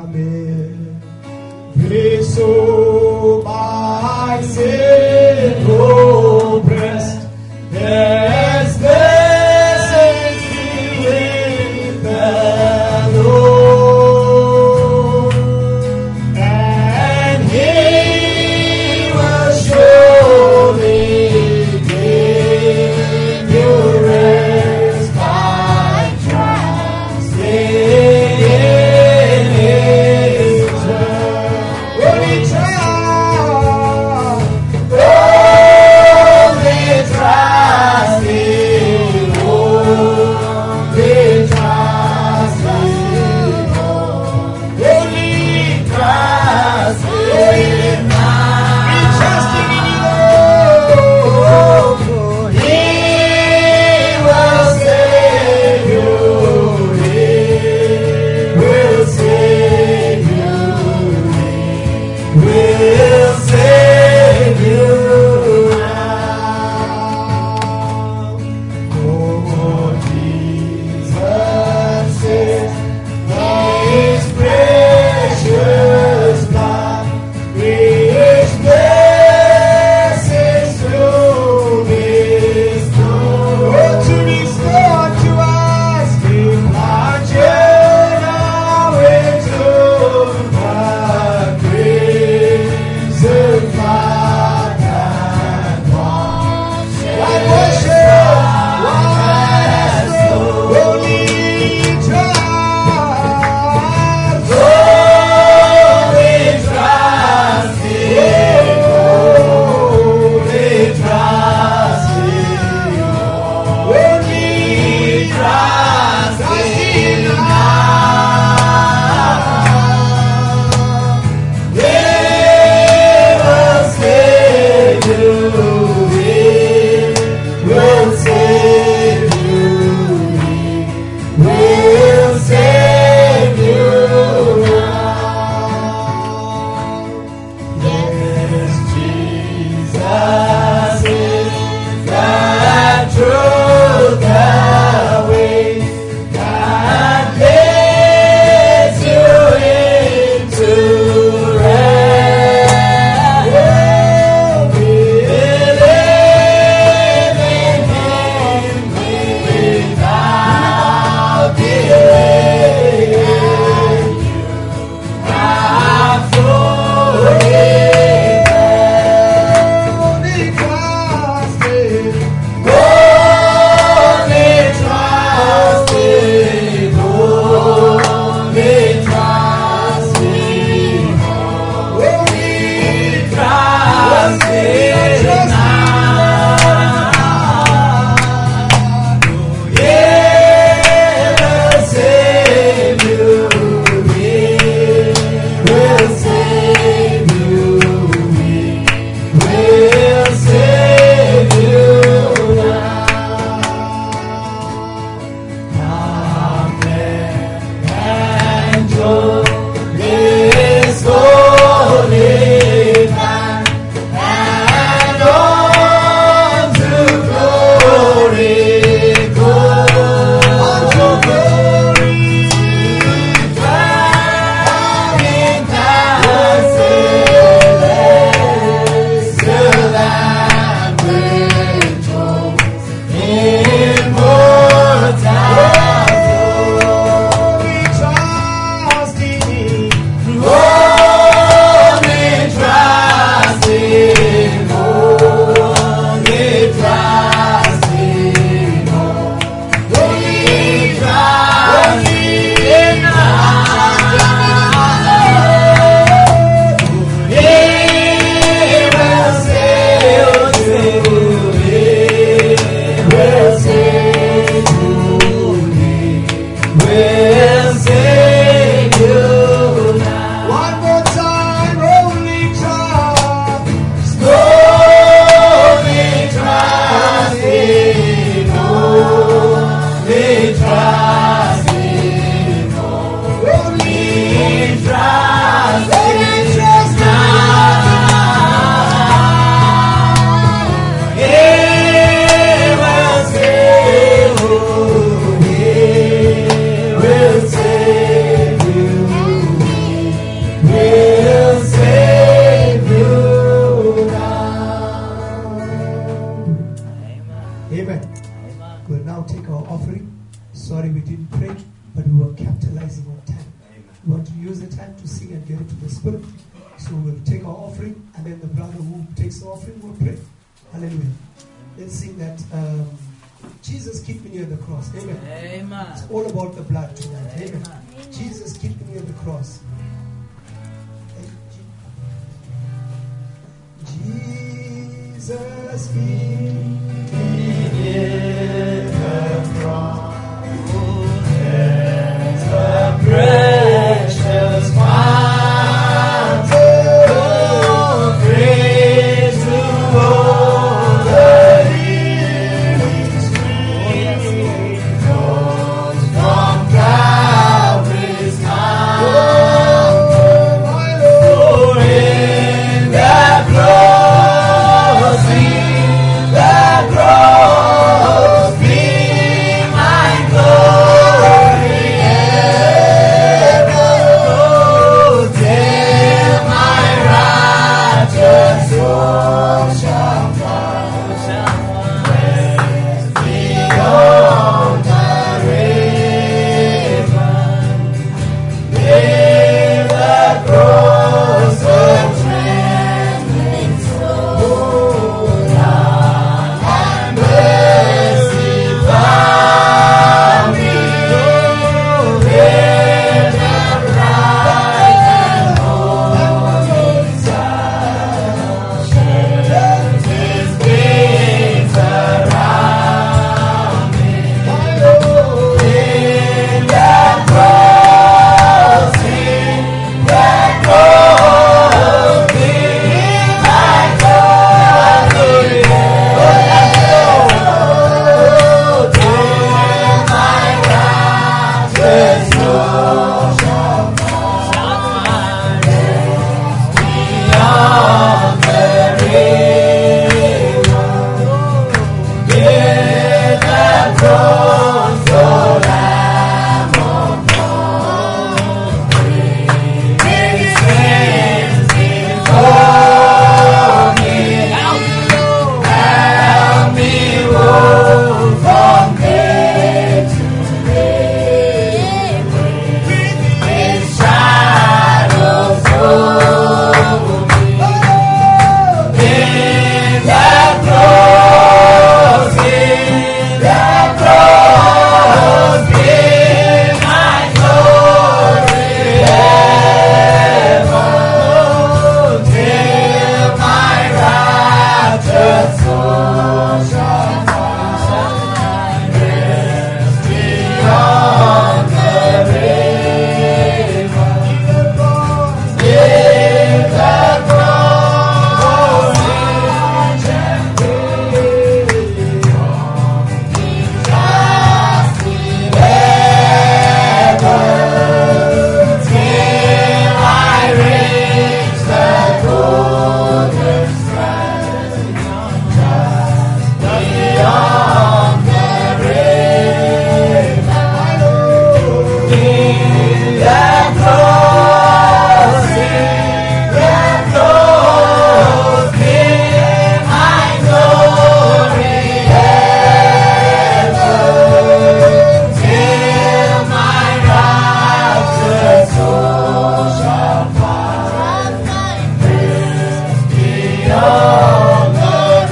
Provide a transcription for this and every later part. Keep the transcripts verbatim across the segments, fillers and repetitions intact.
Amen. So my sinful breast has blessed with the Lord, and He will surely give you rest by trusting in His word. When we try, when about capitalizing on time. Amen. We want to use the time to sing and get into the Spirit. So we'll take our offering, and then the brother who takes the offering will pray. Hallelujah. Let's sing that. Um, Jesus, keep me near the cross. Amen. Amen. It's all about the blood tonight. Amen. Amen. Jesus, keep me near the cross. Jesus, keep me near the cross. There's a precious fountain of grace to all the healing stream flows from Calvary's mountain. For in that cross, in that cross, be my glory ever. Oh, till my righteous soul shall find rest beyond the river. Near the cross, the trembling soul and mercy found me. Oh, there the bright and holy sun sheds his wings around me. Oh, in that cross, in that cross, be my glory ever. Oh, till my righteous soul shall find rest beyond the river. Near the cross, the Lamb of God, bring His hands before me. Help me roll from day to day. Bring His shadows over me. In that cross, in that cross, be my glory ever. Oh, till my righteous soul shall find rest beyond the river. In the cross, in and grace, justly ever, till I reach the golden strand, just beyond the river. In that cross, in that cross, be my glory ever, till my righteous soul shall find rest beyond the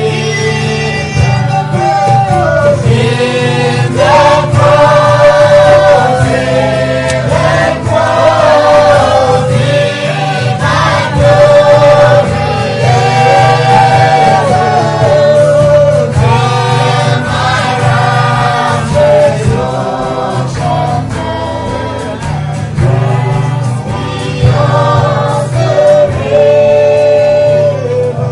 river. In that cross, in that cross, be my glory ever, till my righteous soul shall find rest beyond the river.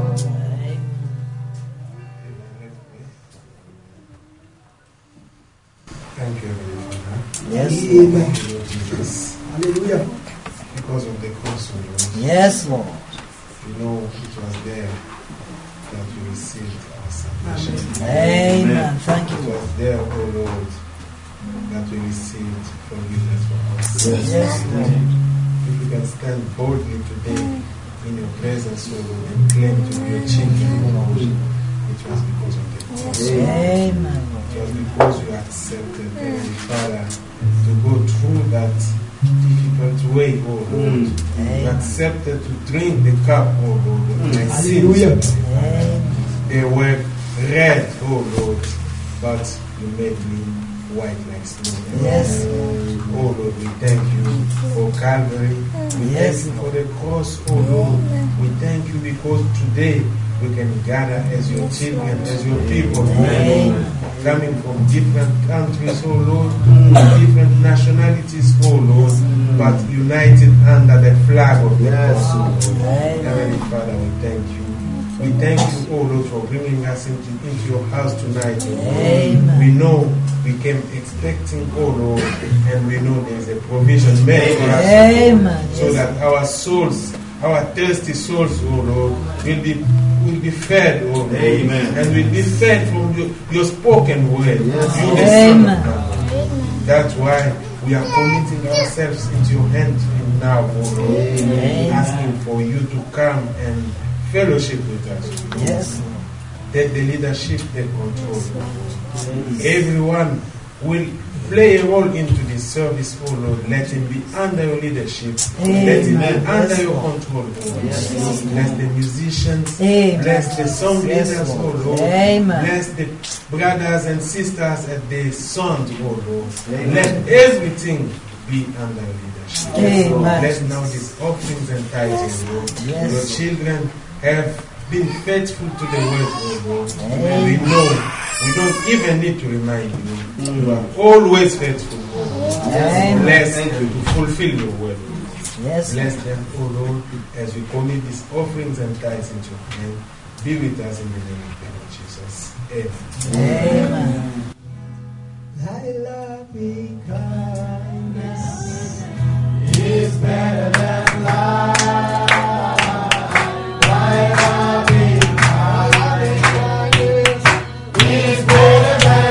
Thank you, Heavenly Father. Yes, Amen. Thank you, Lord Jesus. Hallelujah. Because of the cross, O Lord, yes, Lord. you know it was there that we received our salvation. Amen. Thank It you. was there, O Lord, that we received forgiveness for our sins. Yes, Lord. If we can stand boldly today in your presence, O Lord, and claim to be your children, O Lord, it was because of the cross. Amen, Lord. It was because you accepted, Heavenly Father, to go through that difficult way, oh Lord. Mm. You accepted to drink the cup, oh Lord, of my Hallelujah. sins. They were red, oh Lord, but you made me white like snow. Yes. Oh Lord, we thank you for Calvary. We Yes. thank you for the cross, oh Lord. We thank you because today we can gather as your children, as your people, Amen. coming from different countries, oh Lord, different nationalities, oh Lord, but united under the flag of the cross, oh Lord. Amen. Heavenly Father, we thank you. We thank you, oh Lord, for bringing us into, into your house tonight, oh Lord. Amen. We know we came expecting, oh Lord, and we know there is a provision made for us, Amen. so that our souls, our thirsty souls, oh Lord, will be will be fed, oh Lord, Amen. and will be fed from your, your spoken word. Yes. You, the Son of Amen. God. That's why we are committing ourselves into your hands now, oh Lord, Amen. asking for you to come and fellowship with us. Yes. Take the leadership, take control. Everyone will play a role into this service, oh Lord. Let him be under your leadership. Let him be Amen. under Yes, your Lord. control, oh Lord. Yes. Bless the musicians. Amen. Bless the song Yes, leaders, Lord. oh Lord. Amen. Bless the brothers and sisters at the sound, oh Lord. Let everything be under your leadership. Amen. Bless now these offerings and tithes, oh Lord. Yes. Your children have been faithful to the word, oh Lord. Amen. And we know, we don't even need to remind you. You are always faithful, oh Lord. Amen. Bless them to fulfill your word. Yes. Bless them, oh Lord, as we commit these offerings and tithes into your hand. Be with us in the name of the Lord Jesus. Amen. Amen. Thy loving kindness Is better than life. Thy loving kindness is better than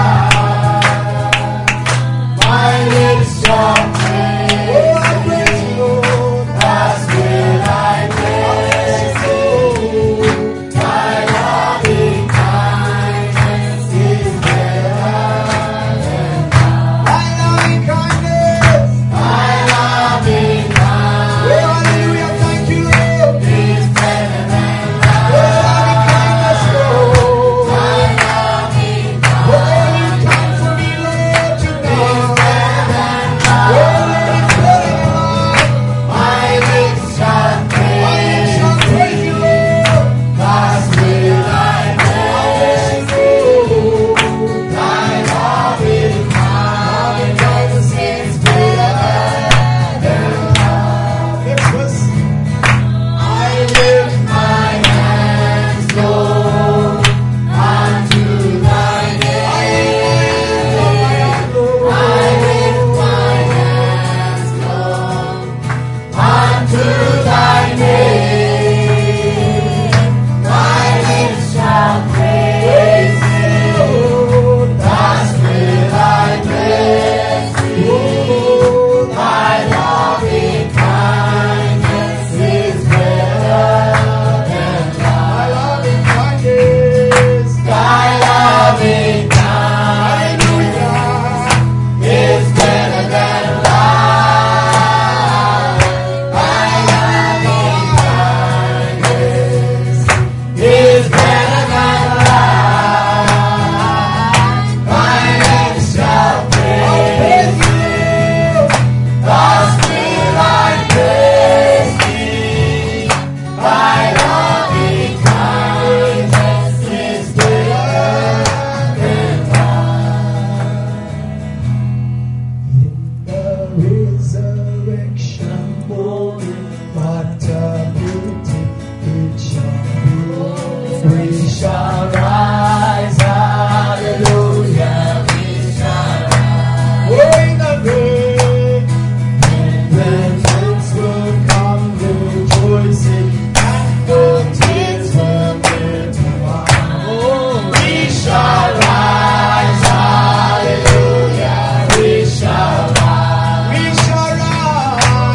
life. My lips shall praise you. Thus will I praise you. Thy loving kindness is better than life. Thy loving kindness. Thy loving kindness Oh, hallelujah. Thank you, Lord. is better than Oh, loving kindness, Lord. Thy loving Oh, you come for me, Lord, tonight. Oh, it's better than life. My lips shall I praise shall praise you, Lord. Thus will I praise you. Thy loving kindness is better than life. Next verse. I lift my hands, Lord, unto thy name. I lift my hands, Lord, unto thy name. My lips shall praise you. Thus will I praise you. Thy loving kindness is better than Thy life. loving kindness. Thy loving kindness is better than life. Thy loving kindness is better than life. My lips shall praise you. Thus will I praise thee. Thy loving kindness is better than In the resurrection morning, what a beauty it shall be. We shall rise, hallelujah, we shall rise. Oh, in the day, The saints will come rejoicing, and the tears will melt away. We shall rise, hallelujah, we shall rise. we shall rise.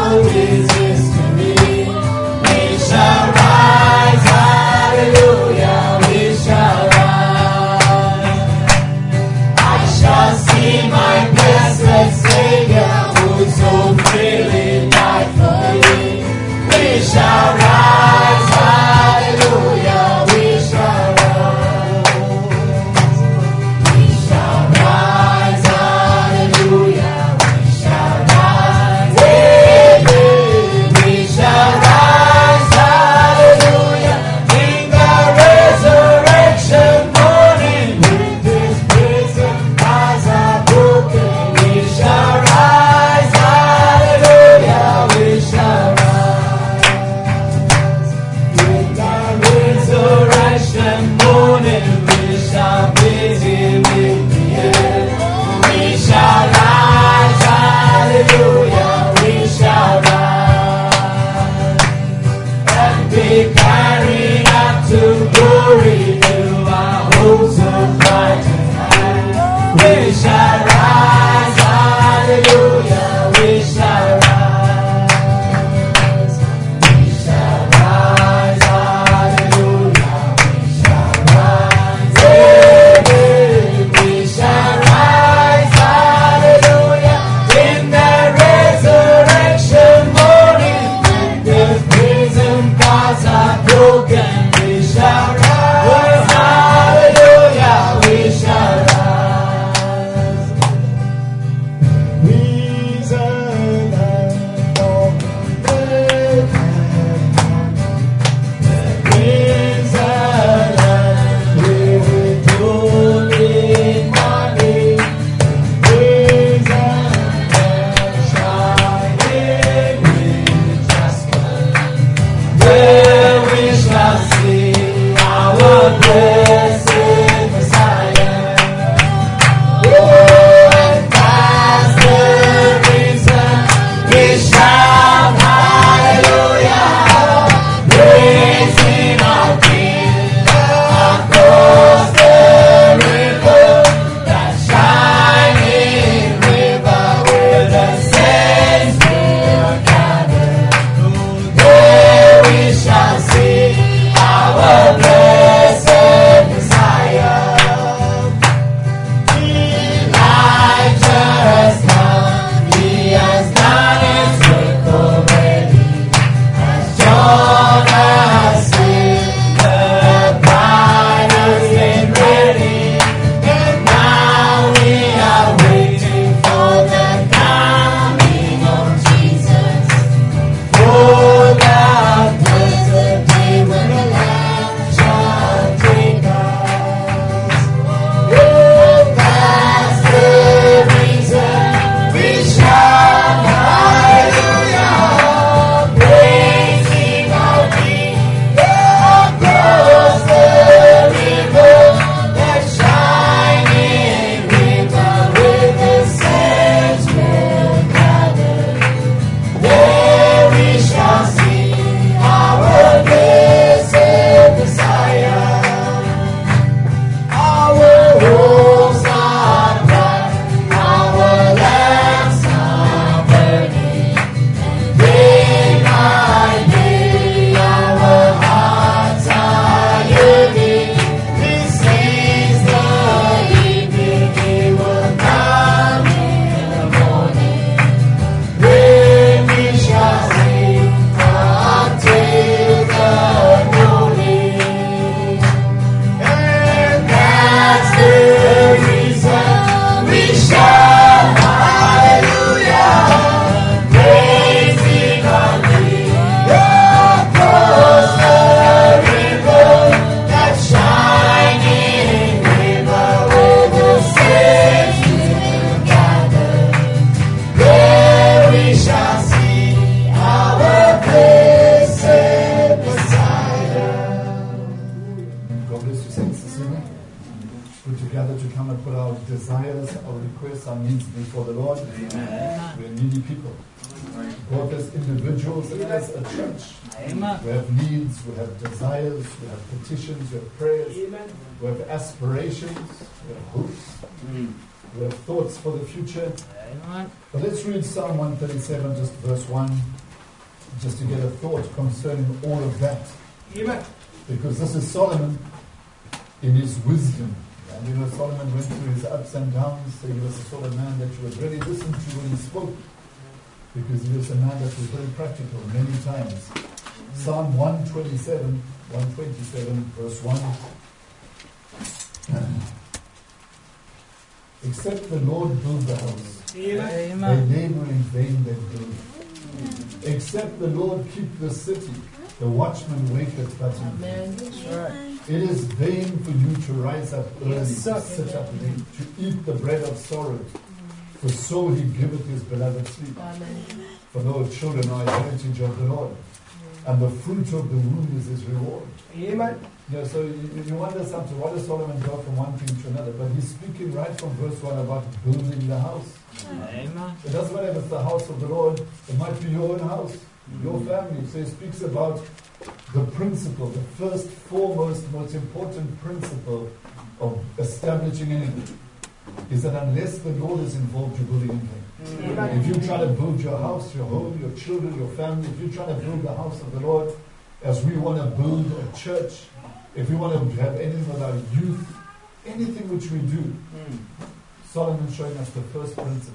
world is history. We shall rise, hallelujah, we shall rise. I shall see my blessed Savior, who so freely died for me. We shall rise, hallelujah, we shall rise. We shall rise, hallelujah, we shall rise. Hey, hey, we shall rise, hallelujah, in the resurrection morning. With this prison eyes are broken, we shall rise, hallelujah, we shall rise. In the resurrection morning, we shall meet him in the air. We shall rise, hallelujah, we shall rise. And be carried up to glory to our hopes of bright and high. We shall rise, hallelujah, we shall rise. We shall rise, hallelujah, we shall rise. Hey, hey, we shall rise, hallelujah, in the resurrection morning. When the prison bars are broken, we shall rise, hallelujah, we shall rise. Reason and all the reason and we will do it money. Reason and shining with just where we shall see our blessed Messiah. Oh, and that's the reason we shout hallelujah, praising our King across the river, that shining river where the saints will gather. There we shall see our blessed Messiah. Elijah has come, he has done his work already. As John has said, the bride has been ready, and now we are waiting for the coming of Jesus. For that blessed day when the Lamb shall take us. Oh, that's the reason we shout hallelujah, praising our King across the river, that shining river where the saints will gather. There we shall see our blessed Messiah. Our hopes are bright, our lamps are burning, and day by day our hearts are yearning. This is the evening, he will come in the morning, when we shall sing until the morning. And that's the reason we shout hallelujah, praising our King across the river, that shining river where the saints will gather. There we shall see our blessed Messiah. God bless you, saints, this evening. Good together to come and put our desires, our requests, our needs before the Lord. Amen. We are needy people. both as individuals and as a church. Amen. We have needs, we have desires, we have petitions, we have prayers, we have aspirations, we have hopes, Mm. we have thoughts for the future. Amen. But let's read Psalm one thirty-seven, just verse one, just to get a thought concerning all of that. Amen. Because this is Solomon in his wisdom. And you know, Solomon went through his ups and downs, so he was the sort of man that you would really listen to when he spoke. Because he was a man that was very practical many times. Psalm one twenty-seven, one twenty-seven, verse one. Except the Lord build the house, they Amen. labor in vain that build. Except the Lord keep the city, the watchman waketh but in vain. That's right. It is vain for you to rise up early, Yes, to sir. sit up late, to eat the bread of sorrow. For so he giveth his beloved sleep. For those children are a heritage of the Lord, and the fruit of the womb is his reward. Amen. Yeah, so you, you wonder something, why does Solomon go from one thing to another? But he's speaking right from verse one about building the house. Amen. It doesn't matter if it's the house of the Lord, it might be your own house, your family. So he speaks about the principle, the first, foremost, most important principle of establishing anything is that unless the Lord is involved, you're building anything. Amen. If you try to build your house, your home, your children, your family, if you try to build the house of the Lord, as we want to build a church, if we want to have anything with our youth, anything which we do, Solomon's showing us the first principle.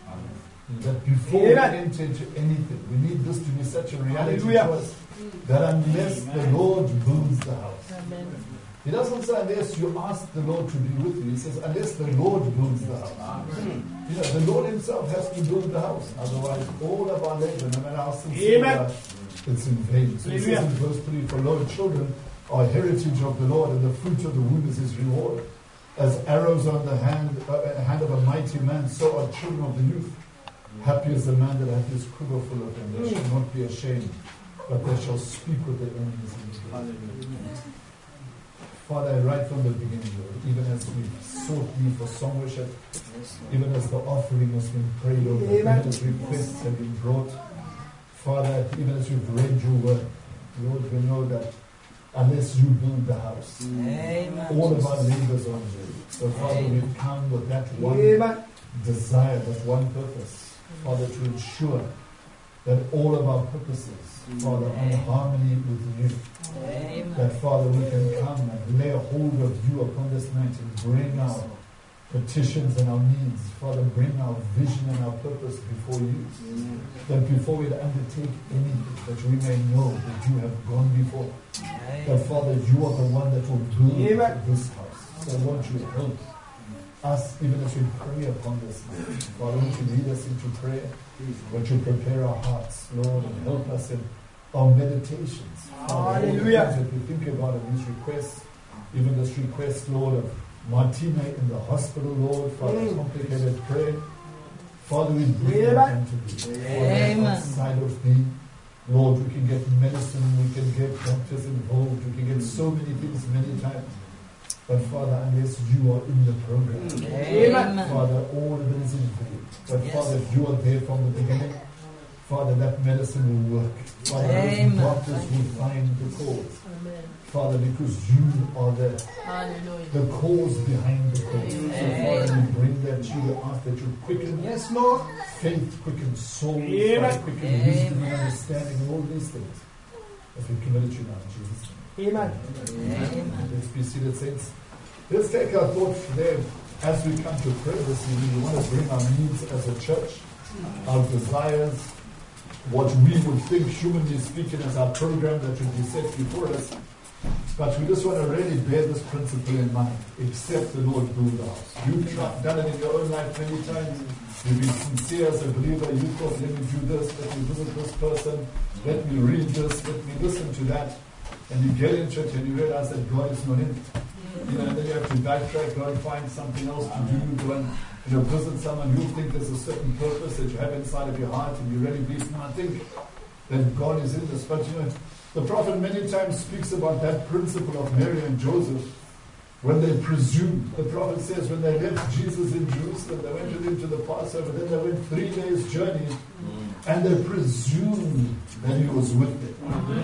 That before Amen. we enter into anything, we need this to be such a reality Hallelujah. to us, that unless the Lord builds the house, he doesn't say unless you ask the Lord to be with you. He says unless the Lord builds the house. You know, the Lord himself has to build the house. Otherwise, all of our labor, no matter how sincere we Amen. are, it's in vain. So he says in verse three, for lo, children are heritage of the Lord, and the fruit of the womb is his reward. As arrows on the hand, uh, hand of a mighty man, so are children of the youth. Happy is the man that hath his quiver full of them. They shall not be ashamed, but they shall speak with their enemies in his day. Father, right from the beginning, Lord, even as we sought thee for song worship, even as the offering has been prayed over, even as requests have been brought, Father, even as we've read your word, Lord, we know that unless you build the house, Amen. all of our labors are unreal. So, Father, we come with that one Amen. desire, that one purpose, Father, to ensure that all of our purposes, Father, are in harmony with you. Amen. That, Father, we can come and lay hold of you upon this night and bring our petitions and our needs. Father, bring our vision and our purpose before you. Amen. That before we undertake anything, that we may know that you have gone before. That, Father, you are the one that will build Amen. this house. So won't you help us even as we pray upon this night. Father, won't you lead us into prayer? Won't you prepare our hearts, Lord, and help us in our meditations. Father, Hallelujah. all the things that we think about in these requests, even this request, Lord, of Martina in the hospital, Lord, Father, Mm. complicated prayer. Father, we bring Amen. that unto thee. Father, Amen. outside of thee, Lord, we can get medicine, we can get doctors involved, we can get so many things many times. But Father, unless you are in the program, Amen. Father, all of it is in vain. But Yes. Father, if you are there from the beginning, Father, that medicine will work. Father, Amen. those doctors will find the cause. Father, because you are the, the cause behind the cause. So Father, we bring that to you. We ask that you quicken Yes, Lord. faith, quicken souls, Amen. Father, quicken Amen. wisdom and understanding and all these things. As we commit it to you now, in Jesus' name. Amen. Amen. Let's be seated, saints. Let's take our thoughts today as we come to pray this evening. We want to bring our needs as a church, our desires, what we would think, humanly speaking, as our program that would be set before us. But we just want to really bear this principle in mind. Except the Lord build the house. You've tried- done it in your own life many times. You've been sincere as a believer. You thought, let me do this, let me visit this person, let me read this, let me listen to that. And you get into it and you realize that God is not in it. You know, and then you have to backtrack, go and find something else to do, go and, you know, visit someone you think there's a certain purpose that you have inside of your heart and you really believe, no, I think that God is in this. But, you know, the prophet many times speaks about that principle of Mary and Joseph when they presumed. The prophet says when they left Jesus in Jerusalem, they went with him to the Passover, then they went three days' journey And they presumed that he was with them.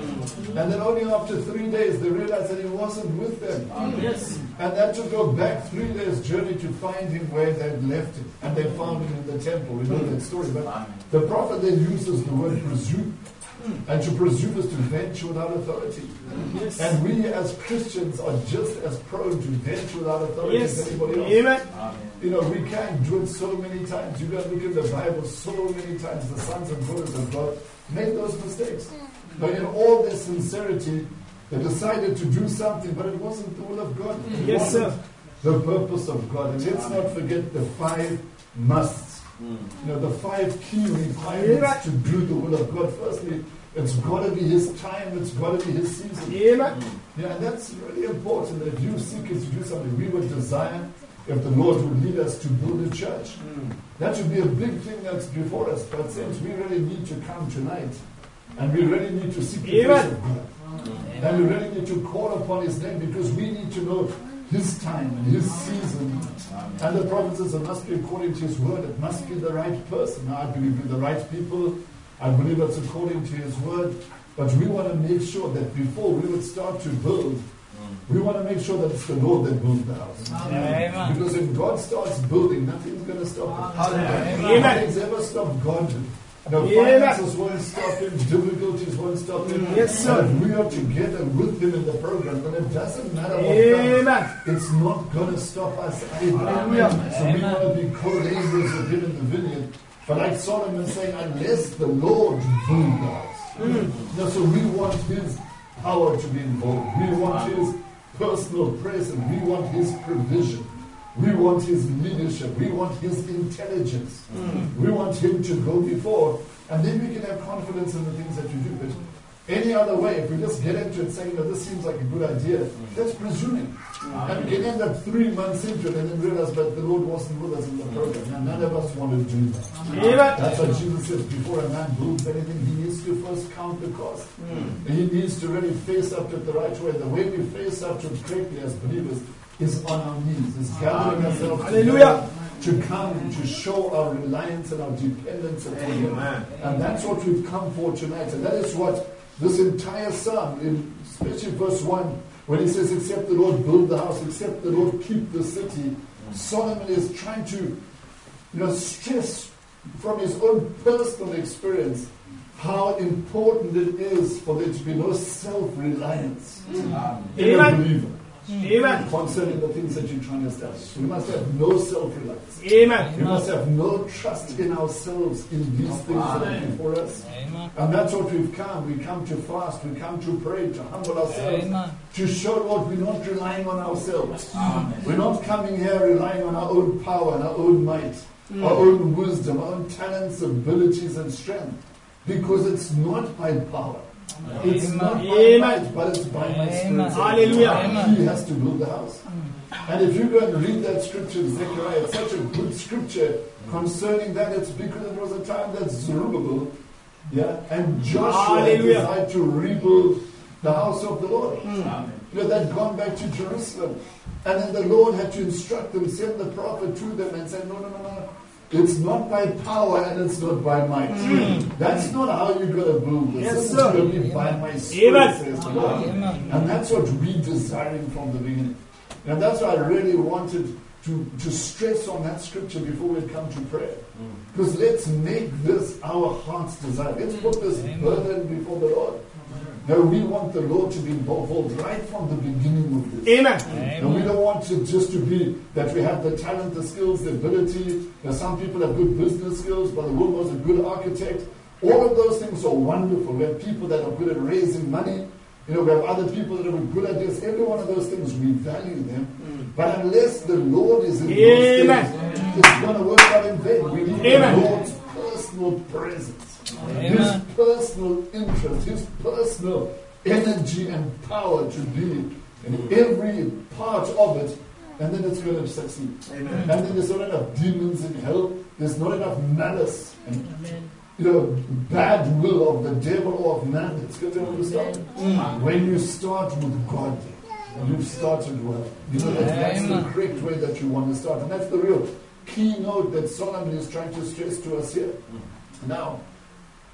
And then only after three days they realized that he wasn't with them. Yes. And they had to go back three days' journey to find him where they'd left him. And they found him in the temple. We know that story. But the prophet then uses the word presume. And to presume is to venture without authority. Yes. And we as Christians are just as prone to venture without authority Yes. as anybody else. Amen. You know, we can do it so many times. You got to look in the Bible so many times. The sons and daughters of God made those mistakes. But in all their sincerity, they decided to do something, but it wasn't the will of God. It Yes, wasn't sir. the purpose of God. And let's not forget the five musts. You know, the five key requirements to do the will of God. Firstly, it's got to be His time. It's got to be His season. Amen. Yeah, and that's really important. That if you seek us to do something, we would desire if the Lord would lead us to build a church. That should be a big thing that's before us. But since we really need to come tonight, and we really need to seek the face of God, and we really need to call upon His name, because we need to know His time and His season. And the prophet says it must be according to His word. It must be the right person. Now, I believe with the right people. I believe it's according to His word. But we want to make sure that before we would start to build, we want to make sure that it's the Lord that builds the house. Amen. Because if God starts building, nothing's going to stop Him. Amen. Nothing's ever stopped God. No Amen. finances won't stop Him. Difficulties won't stop Him. Yes, sir. And if we are together with Him in the program, then it doesn't matter what Amen. comes. It's not going to stop us either. Hallelujah. So we want to be co-laborers with Him in the vineyard. But like Solomon saying, unless the Lord builds us. Mm. No, so we want His power to be involved. We want His personal presence. We want His provision. We want His leadership. We want His intelligence. Mm. We want Him to go before. And then we can have confidence in the things that you do. But any other way, if we just get into it saying that this seems like a good idea, mm. that's presuming. Mm. And we can end up three months into it and then realize that the Lord wasn't with us in the program. And none of us want to do that. Amen. That's why Jesus says, before a man builds anything, he needs to first count the cost. Mm. He needs to really face up to it the right way. The way we face up to it correctly as believers is on our knees. Is gathering ourselves Hallelujah. to come to show our reliance and our dependence upon Him. And that's what we've come for tonight. And that is what this entire psalm, in especially verse one, when he says, except the Lord build the house, except the Lord keep the city, Solomon is trying to, you know, stress from his own personal experience how important it is for there to be no self-reliance Mm. in a Amen. believer Amen. concerning the things that you're trying to establish. We must have no self-reliance. Amen. We must have no trust in ourselves in these things that are before us. Amen. And that's what we've come. We come to fast. We come to pray, to humble ourselves. Amen. To show, Lord, we're not relying on ourselves. We're not coming here relying on our own power and our own might, our own wisdom, our own talents, abilities, and strength. Because it's not by power. It's Amen. not by Amen. might, but it's by my Amen. spirit. Hallelujah. Amen. He has to build the house. And if you go and read that scripture in Zechariah, it's such a good scripture concerning that. It's because it was a time that Zerubbabel, yeah, and Joshua had Hallelujah. decided to rebuild the house of the Lord. Mm. You know, they'd gone back to Jerusalem. And then the Lord had to instruct them, send the prophet to them and say, no, no, no, no. It's not by power and it's not by might. Mm. That's not how you're going to build this. Yes, this sir. is going to be by my spirit, Amen. says the Lord. Amen. And that's what we're desiring from the beginning. And that's why I really wanted to, to stress on that scripture before we come to prayer. Because let's make this our heart's desire. Let's put this burden before the Lord. Now we want the Lord to be involved right from the beginning of this. Amen. And we don't want it just to be that we have the talent, the skills, the ability. Now some people have good business skills, but the Will was a good architect. All of those things are wonderful. We have people that are good at raising money. You know, we have other people that have good ideas. Every one of those things, we value them. Mm. But unless the Lord is in those Amen. things, it's going to work out in vain. We need Amen. the Lord's personal presence. Amen. His personal interest, His personal energy and power to be in every part of it, and then it's going to succeed. Amen. And then there's not enough demons in hell, there's not enough malice and you know, bad will of the devil or of man that's going to be able to stop. Mm. When you start with God, you've started well. You know, that's, that's the correct way that you want to start. And that's the real keynote that Solomon is trying to stress to us here. Now,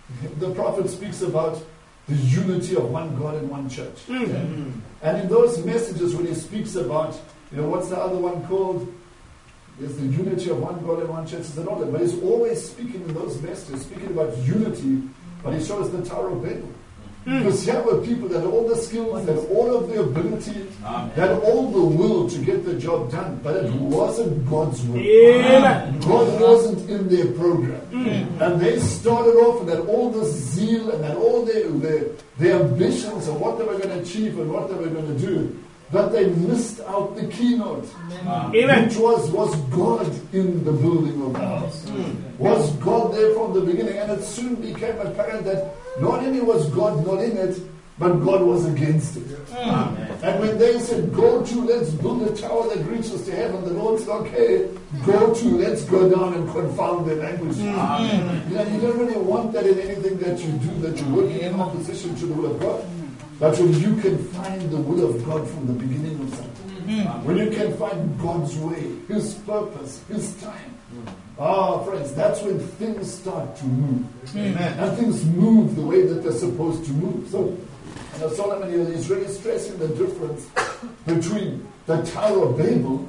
the prophet speaks about the unity of one God and one church. Mm. And in those messages, when he speaks about, you know, what's the other one called? There's the unity of one God and one church, and all that. But he's always speaking in those messages, speaking about unity, but he shows the Tower of Babel. Mm. Because here were people that had all the skills, that had all of the ability, Amen. that had all the will to get the job done, but it wasn't God's will. Amen. God wasn't in their program. Mm. And they started off and had all this zeal and had all their, their, their ambitions of what they were going to achieve and what they were going to do. But they missed out the keynote. Amen. Which was, was God in the building of the house. Mm. Was God there from the beginning? And it soon became apparent that not only was God not in it, but God was against it. Amen. And when they said, go to, let's build a tower that reaches to heaven, the Lord said, okay, go to, let's go down and confound their language. Amen. You know, you don't really want that in anything that you do, that you're working in opposition to the will of God. But when you can find the will of God from the beginning of something, when you can find God's way, His purpose, His time, ah, friends, that's when things start to move. Amen. And things move the way that they're supposed to move. So, you know, Solomon here is really stressing the difference between the Tower of Babel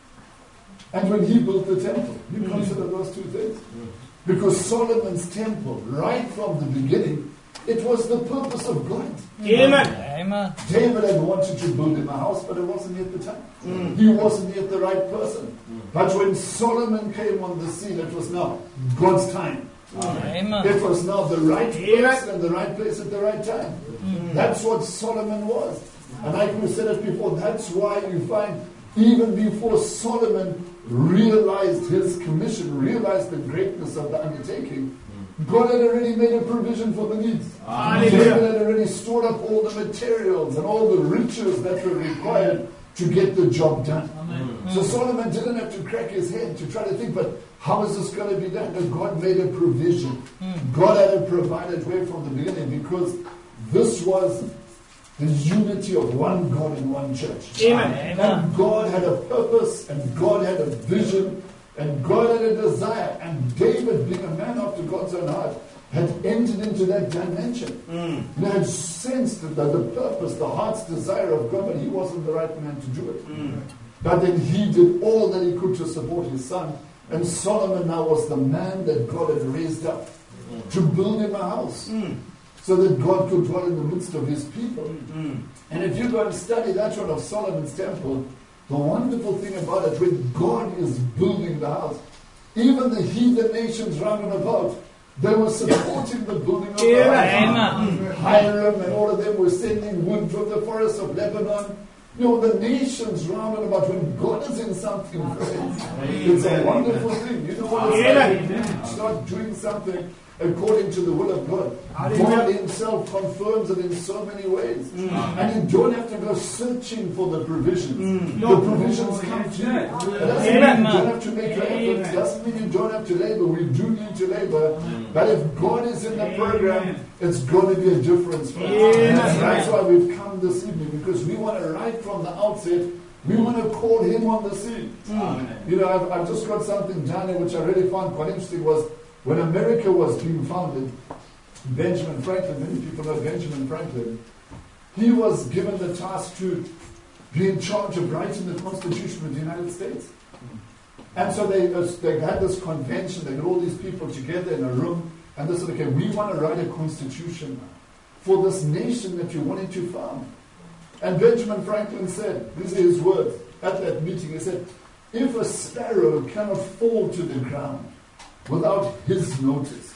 and when he built the temple. You consider those two things? Because Solomon's temple, right from the beginning, it was the purpose of God. Amen. Amen. David had wanted to build him a house, but it wasn't yet the time. Mm. He wasn't yet the right person. But when Solomon came on the scene, it was now God's time. Amen. It was now the right Amen. person and the right place at the right time. That's what Solomon was. And like we said it before, that's why you find even before Solomon realized his commission, realized the greatness of the undertaking, God had already made a provision for the needs. Hallelujah. David had already stored up all the materials and all the riches that were required to get the job done. So Solomon didn't have to crack his head to try to think, but how is this going to be done? And God made a provision. God had a provided way from the beginning, because this was the unity of one God and one church. Amen. And God had a purpose, and God had a vision, and God had a desire. And David, being a man after God's own heart, had entered into that dimension. Mm. And had sensed the, the purpose, the heart's desire of God, but he wasn't the right man to do it. Mm. But then he did all that he could to support his son. And Solomon now was the man that God had raised up to build him a house, Mm. so that God could dwell in the midst of his people. Mm. And if you go and study that one of Solomon's temple, the wonderful thing about it, when God is building the house, even the heathen nations round and about, they were supporting the building of the house. Amen. Hiram and all of them were sending wood from the forests of Lebanon. You know, the nations round and about, when God is in something, friends, it's a wonderful thing. You know what it's like? Amen. Start doing something according to the will of God. Hallelujah. God himself confirms it in so many ways. And you don't have to go searching for the provisions. No. The provisions come to you. It doesn't Amen. mean you don't have to make your efforts. It Amen. doesn't mean you don't have to labor. We do need to labor. But if God is in the program, it's going to be a difference for us. Amen. And that's why we've come this evening, because we want to, right from the outset, we want to call him on the scene. You know, I've, I've just got something down here which I really found quite interesting. Was when America was being founded, Benjamin Franklin, many people know Benjamin Franklin, he was given the task to be in charge of writing the Constitution of the United States. And so they, they had this convention, they got all these people together in a room, and they said, okay, we want to write a constitution for this nation that you're wanting to found. And Benjamin Franklin said, these are his words, at that meeting, he said, if a sparrow cannot fall to the ground without his notice,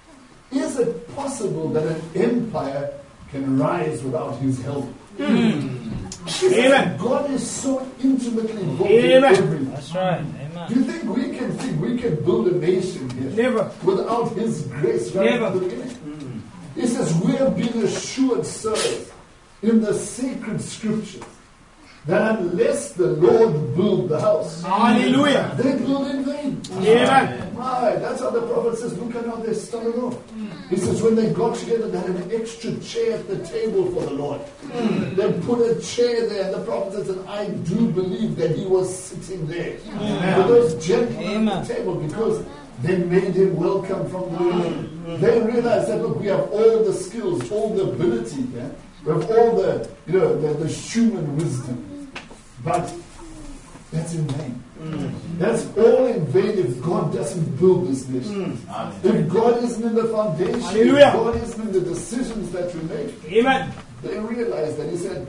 is it possible that an empire can rise without his help? Mm. He said, Amen. God is so intimately involved Amen. in everything. That's right. Do Amen. you think we can think we can build a nation here Never. without his grace right Never. from the beginning? He says, we have been assured, sirs, in the sacred scriptures, that unless the Lord build the house, Hallelujah. they build in vain. Amen. Right, that's how the prophet says, look at how they started off. He says, when they got together, they had an extra chair at the table for the Lord. They put a chair there, and the prophet says, and I do believe that he was sitting there with those gentlemen at Amen. the table, because They made him welcome from the beginning. They realized that, look, we have all the skills, all the ability, yeah? We have all the, you know, the, the human wisdom. But that's in vain. Mm. That's all in vain if God doesn't build this nation. Mm. If God isn't in the foundation, Hallelujah. if God isn't in the decisions that we make. Amen. They realized that. He said,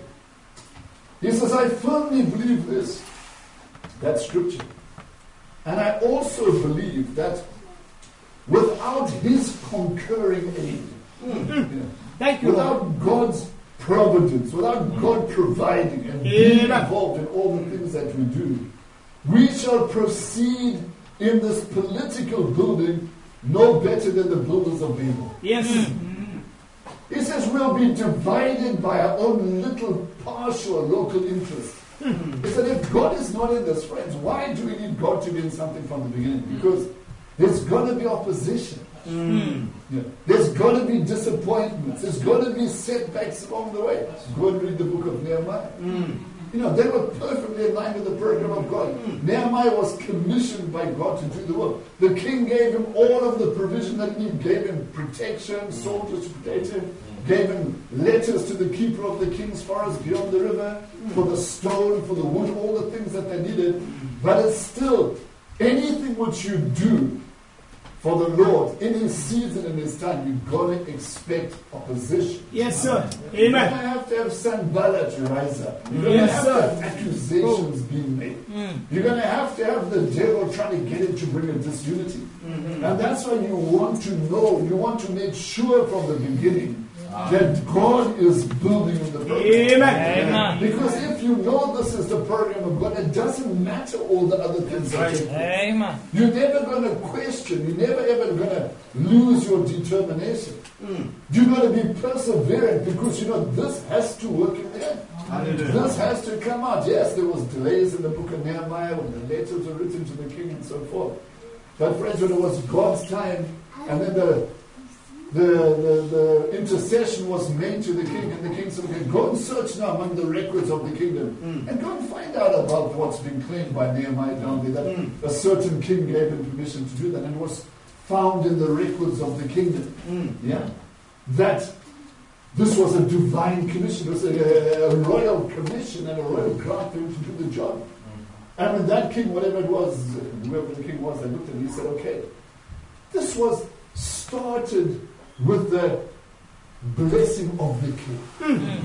he says, I firmly believe this. That's scripture. And I also believe that without his concurring aid, mm. you know, Thank you, without Lord. God's providence, without God providing and being involved in all the things that we do, we shall proceed in this political building no better than the builders of Babel. Yes. Mm. He says we'll be divided by our own little partial local interests. Mm. He said if God is not in this, friends, why do we need God to be in something from the beginning? Because there's going to be opposition. Mm. Yeah. There's going to be disappointments. There's going to be setbacks along the way. Go and read the book of Nehemiah. Mm. You know, they were perfectly in line with the program of God. Mm. Nehemiah was commissioned by God to do the work. The king gave him all of the provision that he needed. Gave him protection, soldiers to protect him. Gave him letters to the keeper of the king's forest beyond the river. Mm. For the stone, for the wood, all the things that they needed. But it's still, anything which you do for the Lord, in his season and his time, you're going to expect opposition. Yes, sir. You're Amen. going to have to have Sanballat to rise up. You're going Yes, to have sir. to have accusations being made. Mm. You're going to have to have the devil trying to get him to bring a disunity. Mm-hmm. And that's why you want to know, you want to make sure from the beginning that God is building in the program. Amen. Amen. Because if you know this is the program of God, it doesn't matter all the other things that take place. Amen. You're never going to question. You're never ever going to lose your determination. Mm. You're going to be perseverant because you know this has to work in the end. Hallelujah. This has to come out. Yes, there was delays in the book of Nehemiah when the letters were written to the king and so forth. But friends, when it was God's time, and then the the, the, the intercession was made to the king, and the king said, okay, go and search now among the records of the kingdom, mm. and go and find out about what's been claimed by Nehemiah down there, that mm. a certain king gave him permission to do that, and it was found in the records of the kingdom. Mm. Yeah, that this was a divine commission, it was a, a royal commission and a royal grant for him to do the job. Mm. And when that king, whatever it was, whoever the king was, they looked at him, he said, okay, this was started with the blessing of the king. Mm.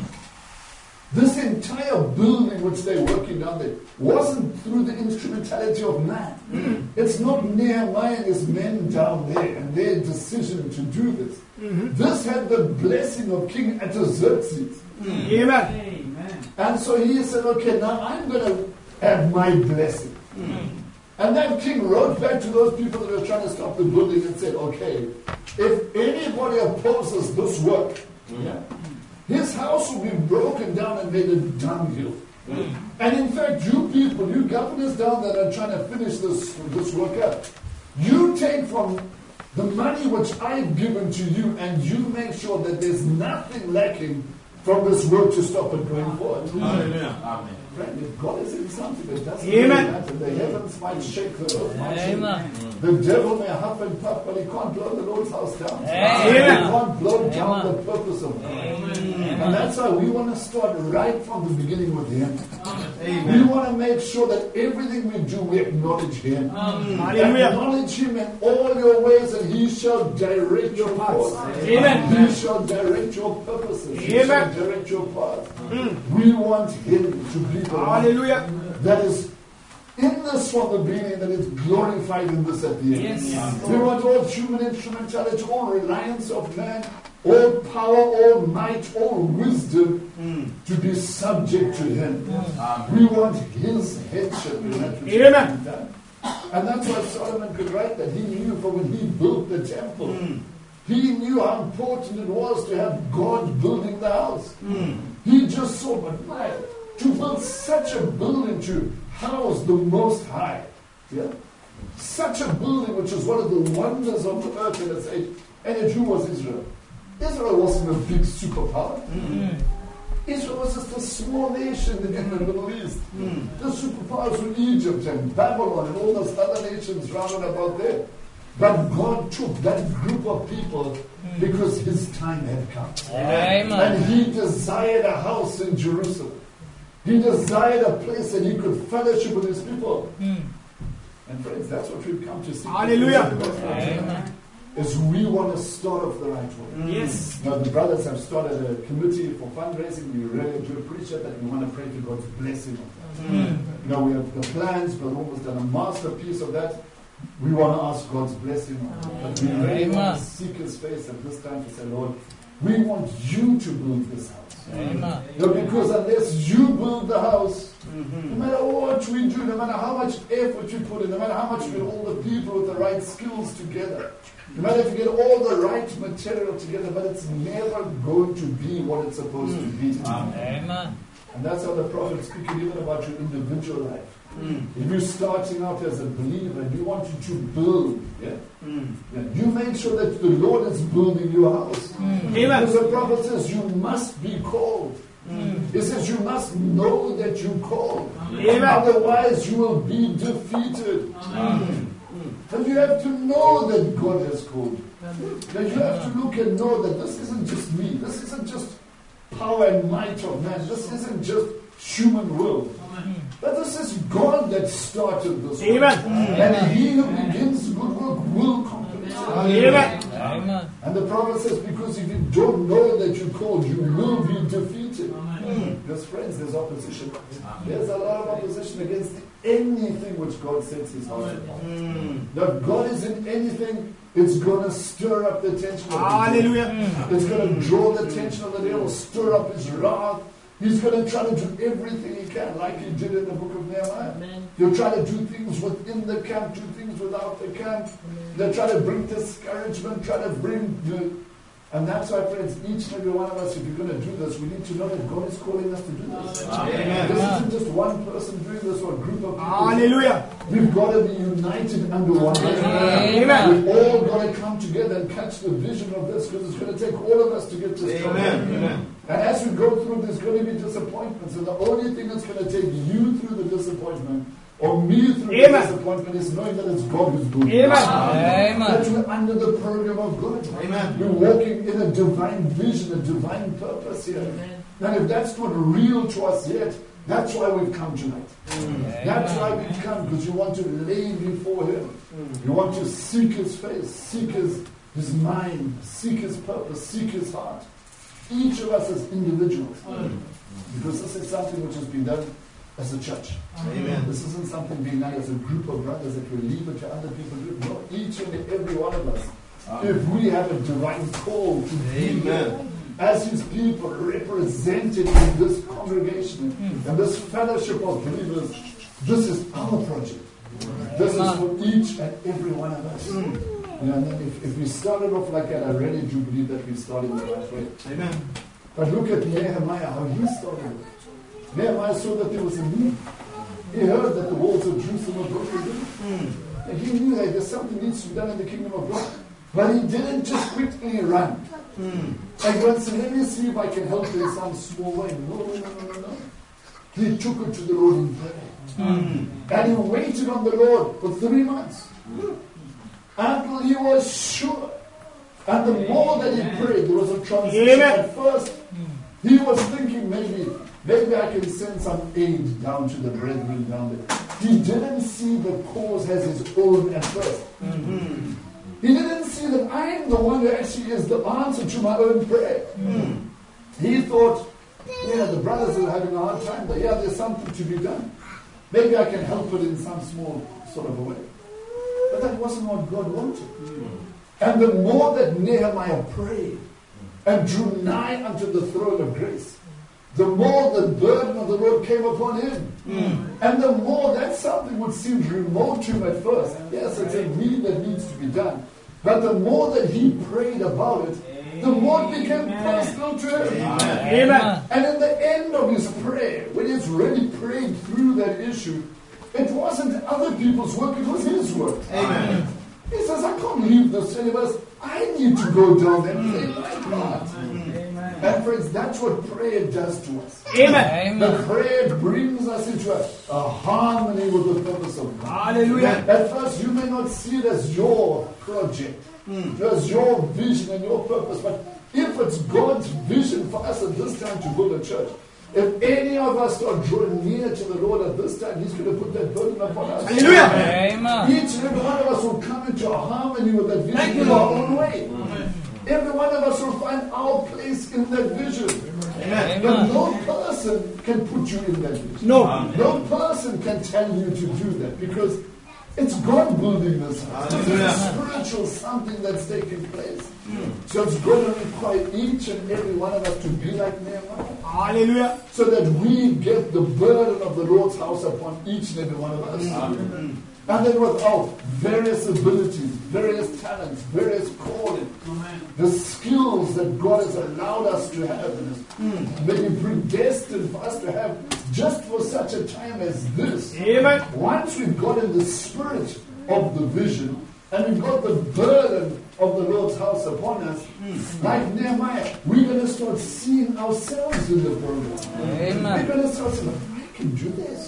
This entire building which they're working down there wasn't through the instrumentality of man. Mm. It's not Nehemiah and his men down there and their decision to do this. Mm-hmm. This had the blessing of King Artaxerxes. Mm. Amen. And so he said, okay, now I'm going to have my blessing. Mm. And that king wrote back to those people that were trying to stop the building and said, okay, if anybody opposes this work, mm. yeah, his house will be broken down and made a dunghill. Mm. And in fact, you people, you governors down there are trying to finish this, this work up. You take from the money which I've given to you and you make sure that there's nothing lacking from this work to stop it going forward. Hallelujah. Amen. Friend, if God is in something, it doesn't Amen. really matter. The heavens might shake, the earth might shake. Amen. The devil may huff and puff, but he can't blow the Lord's house down. Amen. He can't blow down Amen. the purpose of God. Amen. And that's why we want to start right from the beginning with Him. Amen. We want to make sure that everything we do, we acknowledge Him. Hallelujah. Acknowledge Him in all your ways, and He shall direct your paths. Amen. He shall direct your purposes. He Amen. shall direct your paths. Mm. We want Him to be the one Hallelujah. that is in this from the beginning, that is glorified in this at the end. Yes. We want all human instrumentality, all reliance of man, all power, all might, all wisdom mm. to be subject to Him. Mm. We want His headship. Amen. And that's why Solomon could write that. He knew from when he built the temple, mm. he knew how important it was to have God building the house. Mm. He just saw, but my, to build such a building to house the Most High, yeah, such a building which is one of the wonders of the earth in its age. And yet, who was Israel? Israel wasn't a big superpower. Mm. Israel was just a small nation in the Middle East. Mm. The superpowers were Egypt and Babylon and all those other nations round about there. But God took that group of people because his time had come. Amen. And he desired a house in Jerusalem. He desired a place that he could fellowship with his people. Mm. And friends, that's what we've come to see. Hallelujah. Amen. Is we want to start off the right way. Yes. Now the brothers have started a committee for fundraising. We really do appreciate that. We want to pray for God's blessing of that. Mm. Now we have the plans, but almost done a masterpiece of that. We want to ask God's blessing on it. But we really Amen. want to seek his face at this time to say, Lord, we want you to build this house. Amen. No, because unless you build the house, no matter what we do, no matter how much effort you put in, no matter how much we get all the people with the right skills together, no matter if you get all the right material together, but it's never going to be what it's supposed to be. Amen. And that's how the prophet speaking even about your individual life. Mm. If you're starting out as a believer, you want you to build. Yeah? Mm. Yeah. You make sure that the Lord is building your house. Amen. Because the prophet says you must be called. Mm. He says you must know that you're called. Amen. Otherwise you will be defeated. Mm. And you have to know that God has called you. Now you have to look and know that this isn't just me. This isn't just power and might of man. This isn't just human will. But this is God that started this. Amen. And he who begins the good work will complete it. Amen. Amen. And the prophet says, because if you don't know that you're called, you will be defeated. Because friends, there's opposition. There's a lot of opposition against anything which God sets his heart upon. Now, if God is in anything, it's going to stir up the attention of the devil. Hallelujah. It's going to draw the attention of the devil, stir up his wrath. He's going to try to do everything he can, like he did in the book of Nehemiah. Amen. He'll try to do things within the camp, do things without the camp. They'll try to bring discouragement, try to bring... The, and that's why, friends, each and every one of us, if you're going to do this, we need to know that God is calling us to do this. Amen. This isn't just one person doing this or a group of people. Hallelujah. We've got to be united under one vision. Amen. We've all got to come together and catch the vision of this, because it's going to take all of us to get to this. Amen. Amen. And as we go through, there's going to be disappointments. And the only thing that's going to take you through the disappointment, or me through Amen. the disappointment, is knowing that it's God who's doing Amen. it. Amen. That we're under the program of God. Amen. We're walking in a divine vision, a divine purpose here. And if that's not real to us yet, that's why we've come tonight. Amen. That's why we've come, because you want to lay before him. You want to seek his face, seek his, his mind, seek his purpose, seek his heart. Each of us as individuals. Because this is something which has been done as a church. Amen. This isn't something being done as a group of brothers that we leave it to other people to do. No, each and every one of us. If we have a divine call to be here as his people represented in this congregation and this fellowship of believers, this is our project. This is for each and every one of us. You know, and then if, if we started off like that, I really do believe that we started the right way. Amen. But look at Nehemiah, how he started. Nehemiah saw that there was a need. He heard that the walls of Jerusalem were broken. And he knew that there's something needs to be done in the kingdom of God. But he didn't just quickly run. And God said, let me see if I can help in some small way. No, no, no, no, no. He took it to the Lord in prayer. And he waited on the Lord for three months. Until he was sure. And the more that he prayed, there was a transition. Amen. At first, he was thinking maybe, maybe I can send some aid down to the brethren down there. He didn't see the cause as his own at first. Mm-hmm. He didn't see that I'm the one who actually is the answer to my own prayer. Mm. He thought, yeah, the brothers are having a hard time, but yeah, there's something to be done. Maybe I can help it in some small sort of a way. But that wasn't what God wanted. Mm. And the more that Nehemiah prayed and drew nigh unto the throne of grace, the more the burden of the Lord came upon him. Mm. And the more that something would seem remote to him at first. Yes, it's a need that needs to be done. But the more that he prayed about it, the more it became personal to him. Amen. And at the end of his prayer, when he's really prayed through that issue, it wasn't other people's work, it was his work. Amen. He says, I can't leave the syllabus. I need to go down and play my part. And friends, that's what prayer does to us. Amen. The Amen. prayer brings us into a, a harmony with the purpose of God. Hallelujah. At first, you may not see it as your project, as your vision and your purpose, but if it's God's vision for us at this time to build a church, if any of us start drawing near to the Lord at this time, He's going to put that burden upon us. Hallelujah. Amen. Each and every one of us will come into a harmony with that vision Thank you, in our Lord. own way. Every one of us will find our place in that vision. But Amen. no person can put you in that vision. No. No person can tell you to do that because it's God building this house. It's a spiritual something that's taking place. So it's going to require each and every one of us to be like Nehemiah. Hallelujah. So that we get the burden of the Lord's house upon each and every one of us. Amen. And then with our various abilities, various talents, various calling, the skills that God has allowed us to have and has maybe predestined for us to have just for such a time as this. Amen. Once we've got in the spirit of the vision and we've got the burden of the Lord's house upon us, like Nehemiah, we're going to start seeing ourselves in the program. Amen. We're going to start saying, I can do this.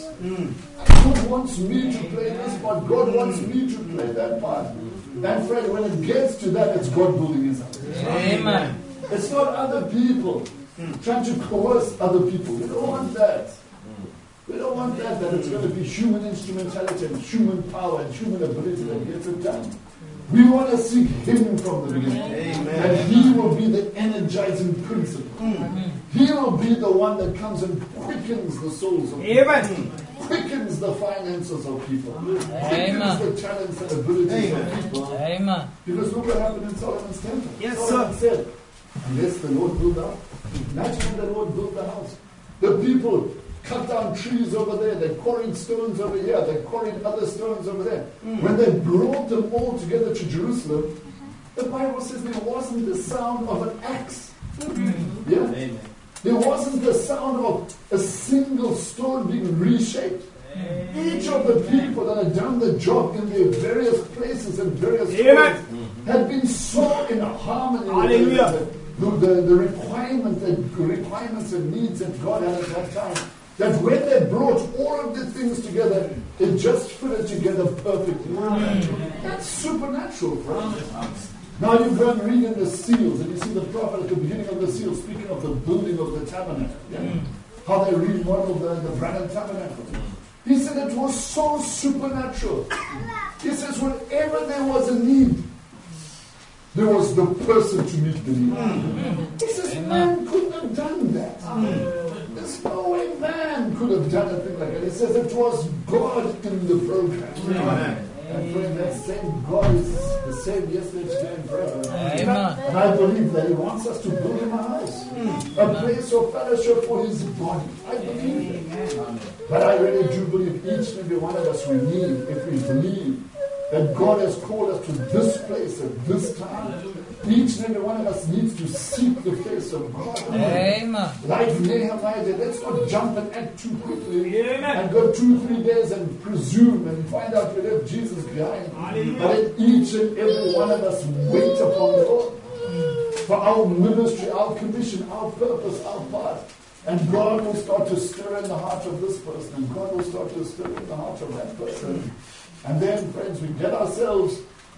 God wants me to play this part. God wants me to play that part. And friend, when it gets to that, it's God building His house. Amen. It's not other people trying to coerce other people. We don't want that. We don't want that, that it's going to be human instrumentality and human power and human ability that gets it done. We want to seek Him from the beginning. Amen. And He will be the energizing principle. He will be the one that comes and quickens the souls of people. Amen. Quickens the finances of people. Quickens Amen. the talents and abilities of people. Amen. Because look what happened in Solomon's temple. Yes, Solomon said, unless the Lord build the house. Imagine when the Lord built the house. The people cut down trees over there. They quarried stones over here. They quarried other stones over there. When they brought them all together to Jerusalem, the Bible says there wasn't the sound of an axe. Yeah? Amen. There wasn't the sound of a single stone being reshaped. Each of the people that had done the job in their various places and various Amen. stones had been so in harmony Hallelujah. with the, the, the requirement and requirements and needs that God had at that time. That when they brought all of the things together, it just fitted together perfectly. That's supernatural, friends. Now you go and read in the seals, and you see the prophet at the beginning of the seals speaking of the building of the tabernacle. Yeah? How they remodeled the, the Branham tabernacle. He said it was so supernatural. He says whenever there was a need, there was the person to meet the need. He says man couldn't have done that. There's no way man could have done a thing like that. He says it was God in the program. And friend, that same God is the same yesterday, today, and forever. Amen. And I believe that He wants us to build Him a house, a place of fellowship for His body. I believe that. But I really do believe each and every one of us we need, if we believe that God has called us to this place at this time. Each and every one of us needs to seek the face of God. Amen. Like Nehemiah did. Let's not jump and act too quickly Amen. and go two, three days and presume and find out we left Jesus behind. Hallelujah. But let each and every one of us wait upon the Lord for our ministry, our commission, our purpose, our part. And God will start to stir in the heart of this person, and God will start to stir in the heart of that person. And then, friends, we get ourselves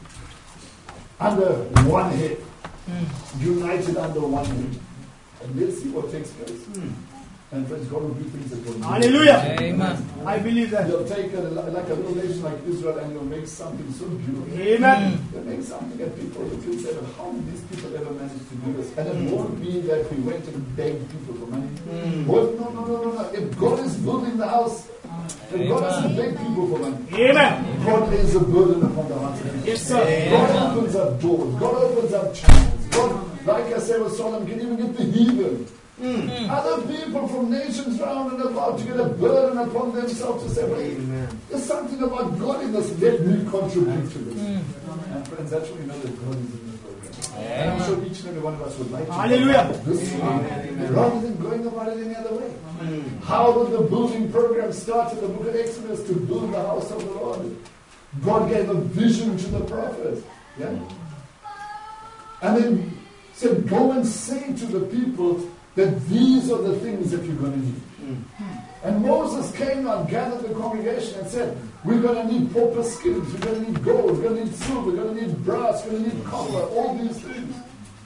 under one head, united under one head. And let's see what takes place. And friends, God will do things that will do. Hallelujah. Amen. I believe that. He'll take a, like a little nation like Israel and he'll make something so beautiful. Amen. He'll make something that people will say, how did these people ever manage to do this? And it won't be that we went and begged people for money. Well, no, no, no, no, no. If God is building the house, if God doesn't beg people for money, Amen. God lays a burden upon the hearts of people. Yes, sir. God opens up doors. God opens up channels. God, like I said with Solomon, can even get the heathen. Mm. Other people from nations round and about to get a burden upon themselves to say, wait, there's something about God in this. Let me contribute to this. Mm. And friends, that's when you know that God is in the program. And I'm sure each and every one of us would like to Hallelujah. this way, rather than going about it any other way. Mm. How did the building program start in the book of Exodus to build the house of the Lord? God gave a vision to the prophet. Yeah? And then said, go and say to the people that these are the things that you're going to need. Mm. And Moses came and gathered the congregation and said, we're going to need pauper skins, we're going to need gold, we're going to need silver, we're going to need brass, we're going to need copper, all these things.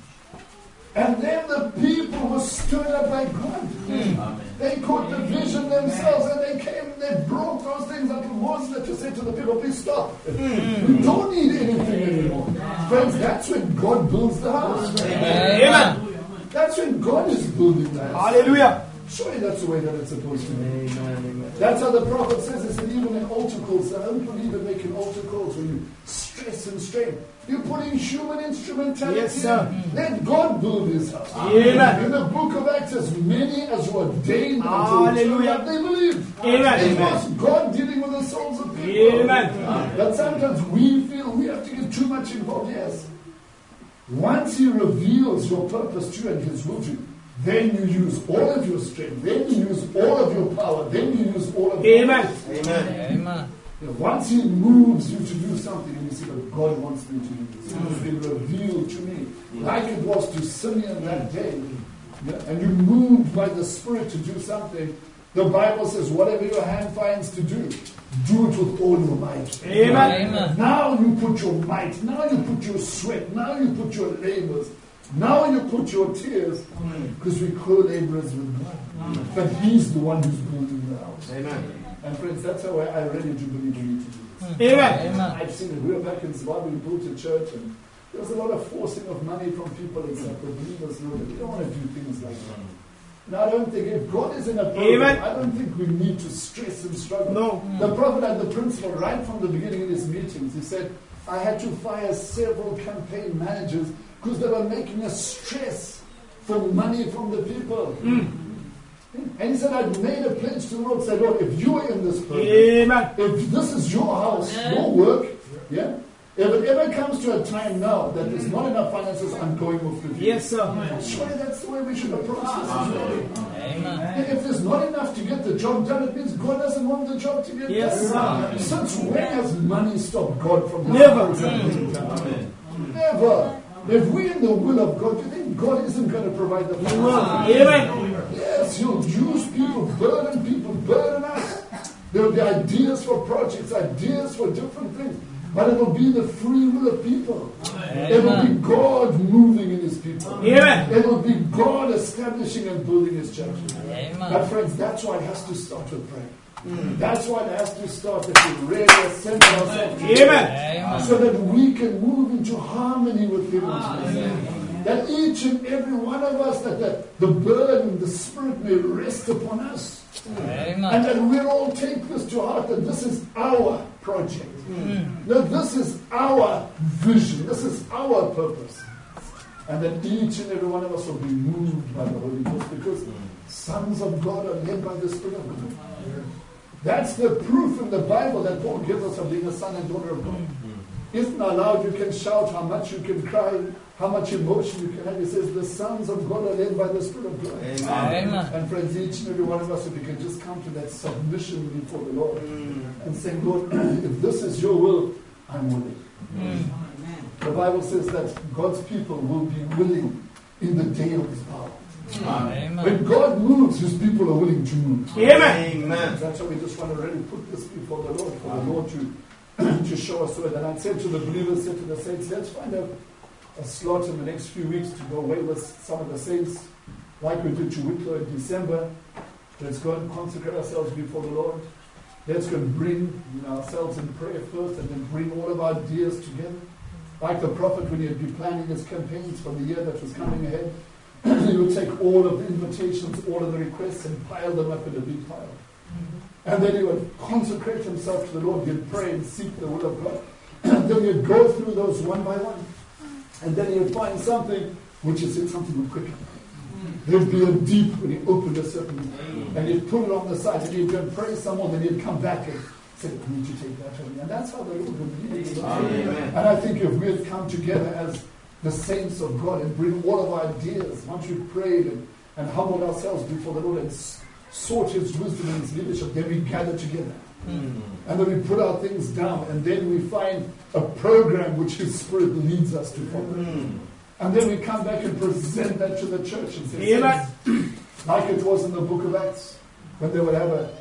And then the people were stirred up by God. Mm. They caught the vision themselves and they came and they brought those things unto Moses that to say to the people, please stop. Mm. We don't need anything anymore. Friends, that's when God builds the house. Amen. Amen. That's when God is building the house. Hallelujah. Surely that's the way that it's supposed to be. Amen, amen. That's how the prophet says it. Said even in altar calls, I don't believe in making altar calls when you stress and strain. You put in human instrumentality. Yes, sir. Let God build his house. Amen. In the book of Acts, as many as were ordained Hallelujah. unto the they believed. Amen. It was God dealing with the souls of people. Amen. But sometimes we feel we have to get too much involved. Yes. Once he reveals your purpose to you and his will to you, then you use all of your strength. Then you use all of your power. Then you use all of your Amen. power. Amen. Amen. You know, once he moves you to do something and you see that God wants me to do this, it has been revealed to me, like it was to Simeon that day, you know, and you moved by the Spirit to do something, the Bible says, whatever your hand finds to do, do it with all your might. Amen. Amen. Now you put your might, now you put your sweat, now you put your labors, now you put your tears, because we co-laborers with God. But he's the one who's building the house. Amen. And friends, that's how I, I really do believe we need to do this. Amen. Amen. I've seen it. We were back in Zimbabwe, we built a church, and there was a lot of forcing of money from people and stuff. The believers know that we don't want to do things like that. Now, I don't think, if God is in a program, Amen. I don't think we need to stress and struggle. No. The prophet had the principle right from the beginning in his meetings. He said, I had to fire several campaign managers because they were making us stress for money from the people. Mm. And he said, I'd made a pledge to the Lord, said, Lord, if you are in this program, Amen. if this is your house, your work, yeah, if it ever comes to a time now that there's not enough finances, I'm going with the Yes, sir. Surely that's the way we should approach this as well. Amen. If there's not enough to get the job done, it means God doesn't want the job to get Yes, done. sir. Since when has money stopped God from Never. Never. Never. If we're in the will of God, you think God isn't going to provide the finances? Amen. Yes, he'll use people, burden people, burden us. There will be ideas for projects, ideas for different things. But it will be the free will of people. Amen. It will be God moving in his people. Amen. It will be God establishing and building his church. Amen. But friends, that's why it has to start with prayer. Mm. That's why it has to start that we really ascend ourselves. Amen. So that we can move into harmony with him. Amen. That each and every one of us, that the, the burden, the Spirit may rest upon us. Amen. And that we'll all take this to heart, that this is our project. Mm. That this is our vision. This is our purpose. And that each and every one of us will be moved by the Holy Ghost, because mm. sons of God are led by the Spirit of God. Yeah. That's the proof in the Bible that Paul gives us of being a son and daughter of God. Mm-hmm. Isn't allowed, you can shout, how much you can cry, how much emotion you can have. He says the sons of God are led by the Spirit of God. Amen. And friends, each and every one of us, if we can just come to that submission before the Lord mm. and say, Lord, if this is your will, I'm willing. Mm. The Bible says that God's people will be willing in the day of his power. Amen. When God moves, his people are willing to move. Amen. Amen. That's why we just want to really put this before the Lord, for the Lord to, to show us the way. And I said to the believers, said to the saints, let's find a, a slot in the next few weeks to go away with some of the saints, like we did to Wicklow in December. Let's go and consecrate ourselves before the Lord. Let's go and bring you know, ourselves in prayer first, and then bring all of our ideas together. Like the prophet, when he had been planning his campaigns for the year that was coming ahead, he would take all of the invitations, all of the requests, and pile them up in a big pile. Mm-hmm. And then he would consecrate himself to the Lord. He'd pray and seek the will of God. And then he'd go through those one by one. And then he would find something which he said something would quicken. Mm-hmm. There'd be a deep when he opened a certain, mm-hmm. and he'd put it on the side, and he'd go and pray someone, then he'd come back and say, I need to take that from me. And that's how the Lord would lead us. And I think if we had come together as the saints of God and bring all of our ideas, once we prayed and, and humbled ourselves before the Lord and s- sought his wisdom and his leadership, then we gather together. Mm. And then we put our things down, and then we find a program which his Spirit leads us to follow. Mm. And then we come back and present that to the church and say, Amen. like it was in the book of Acts, when they would have a,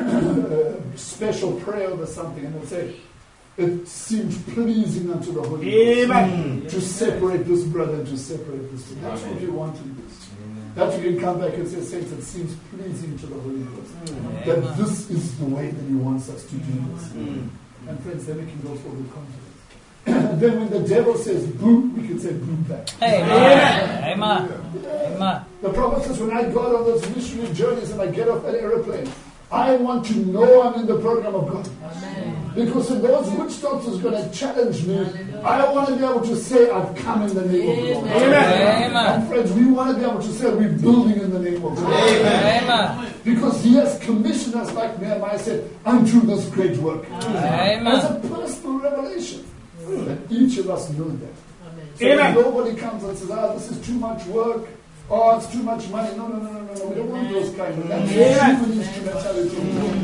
a special prayer over something, and they'd say, it seemed pleasing unto the Holy Ghost Amen. to separate this brother and to separate this brother. That's what you want to do. That you can come back and say, saints, it seems pleasing to the Holy Ghost. Amen. That this is the way that He wants us to do this. And friends, then we can go forward with confidence. And then when the devil says boo, we can say boo back. Amen. Amen. Amen. The prophet says, when I go out on those missionary journeys and I get off that aeroplane, I want to know I'm in the program of God. Amen. Because if those witch doctors are going to challenge me, I want to be able to say I've come in the name of the Lord. Amen. And friends, we want to be able to say we're building in the name of God. Amen. Because He has commissioned us, like Nehemiah said, unto this great work. Amen. As a personal revelation. That each of us know that. So Amen. when nobody comes and says, ah, this is too much work, oh, it's too much money. No, no, no, no, no, no. We don't want those kind of That's Amen. human instrumentality.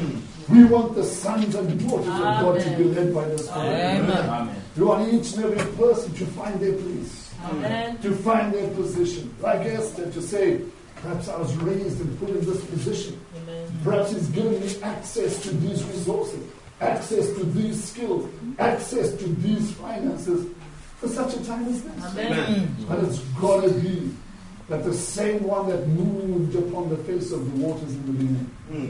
We want the sons and daughters of God to be led by the Spirit. Amen. We want each and every person to find their place, Amen. to find their position. Like Esther, to say, perhaps I was raised and put in this position. Amen. Perhaps He's given me access to these resources, access to these skills, access to these finances for such a time as this. Amen. But it's got to be that the same one that moved upon the face of the waters in the beginning,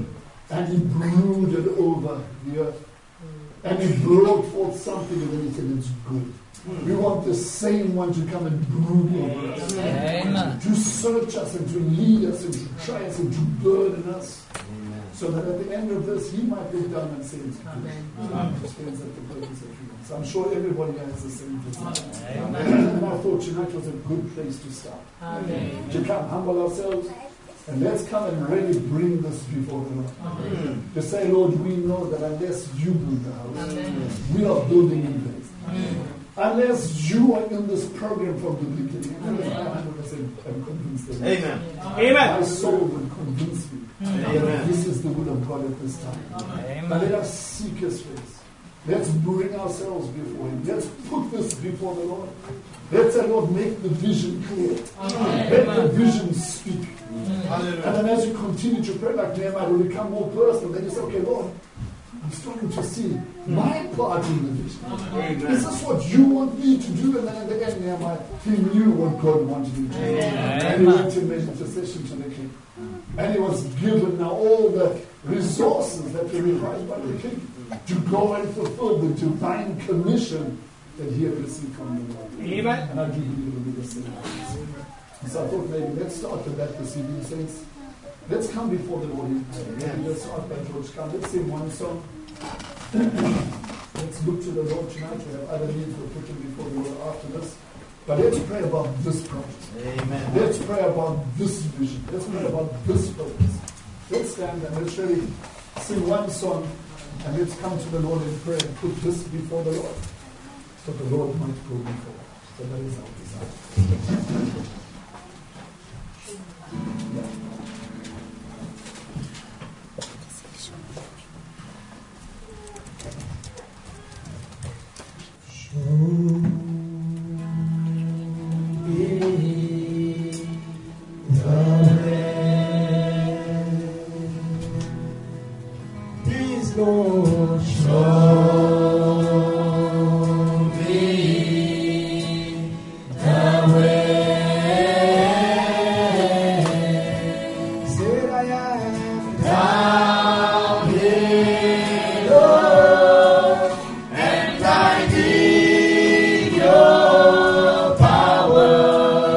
and He brooded over the earth, and He brought forth something, and then He said, it's good. We want the same one to come and brood over us, Amen. to search us and to lead us and to try us and to burden us, so that at the end of this, He might look down and say, it's good. Amen. It stands at the purpose that He wants. I'm sure everybody has the same desire. Amen. And I thought tonight was a good place to start. Amen. To come humble ourselves, and let's come and really bring this before the Lord. Amen. To say, Lord, we know that unless You build the house, Amen. we are building in place. Amen. Unless You are in this program from the beginning, I'm one hundred percent convinced of it. Amen. Amen. My soul will convince me that this is the will of God at this time. But let Amen. us seek His face. Let's bring ourselves before Him. Let's put this before the Lord. Let's say, Lord, make the vision clear. Let the vision speak. And then as you continue to pray like Nehemiah, it will become more personal. Then you say, okay, Lord, I'm starting to see my part in the vision. Is this what You want me to do? And then at the end, Nehemiah, he knew what God wanted him to do. And he went to make intercession to the king. And he was given now all the resources that were required by the king to go and fulfill the divine commission that he had received from the Lord. Amen. And I do believe it will be the same. So I thought maybe let's start with that this evening, saints. Let's come before the Lord in prayer. Maybe let's start by George come. Let's sing one song. Let's look to the Lord tonight. We have other needs we're putting before the Lord after this. But let's pray about this project. Amen. Let's pray about this vision. Let's pray about this purpose. Let's stand and let's really sing one song and let's come to the Lord in prayer and put this before the Lord so the Lord might go before. So that is our desire. Yeah. Please, Lord, show me the way. Said I am down here, Lord, and I need Your power.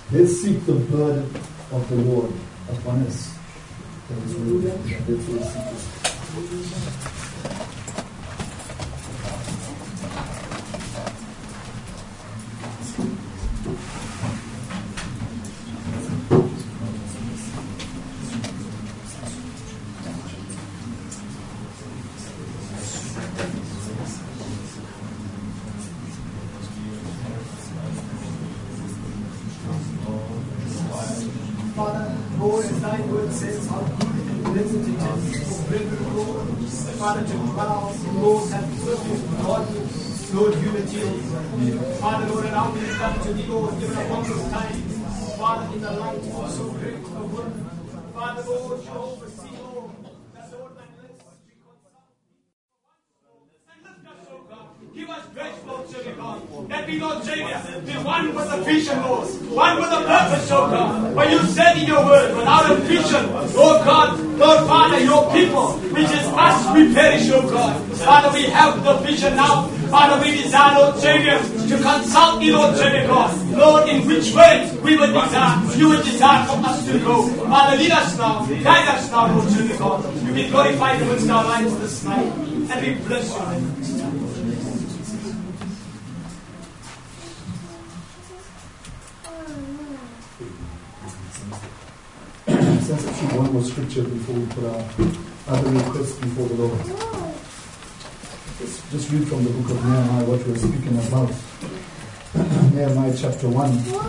Let's seek the burden of the Lord upon us. That is really, let's all seek this. Father, Lord, as thy word says, how good and pleasant it is for brethren, Lord, Father, to dwell, Lord, that perfect God, Lord, unity. Father, Lord, and how we come to thee, Lord, given upon this time, Father, in the light of so great a word. Father, Lord, you oversee, Lord, that Lord, that let's be concerned. Give us grace, Lord, Savior God. That we, Lord Savior, be one with the vision, Lord. One with the purpose, oh God. For you said in your word, without a vision, oh God, Lord Father, your people, which is us, we perish, oh God. Father, we have the vision now. Father, we desire, Lord Savior, to consult you, Lord Savior God. Lord, in which way we would desire, you would desire for us to go. Father, lead us now. Guide us now, Lord Savior God. You be glorified amidst our lives this night. And we bless you. Since actually one more scripture before we put our other requests before the Lord. Just, just read from the book of Nehemiah what we're speaking about. Nehemiah chapter one.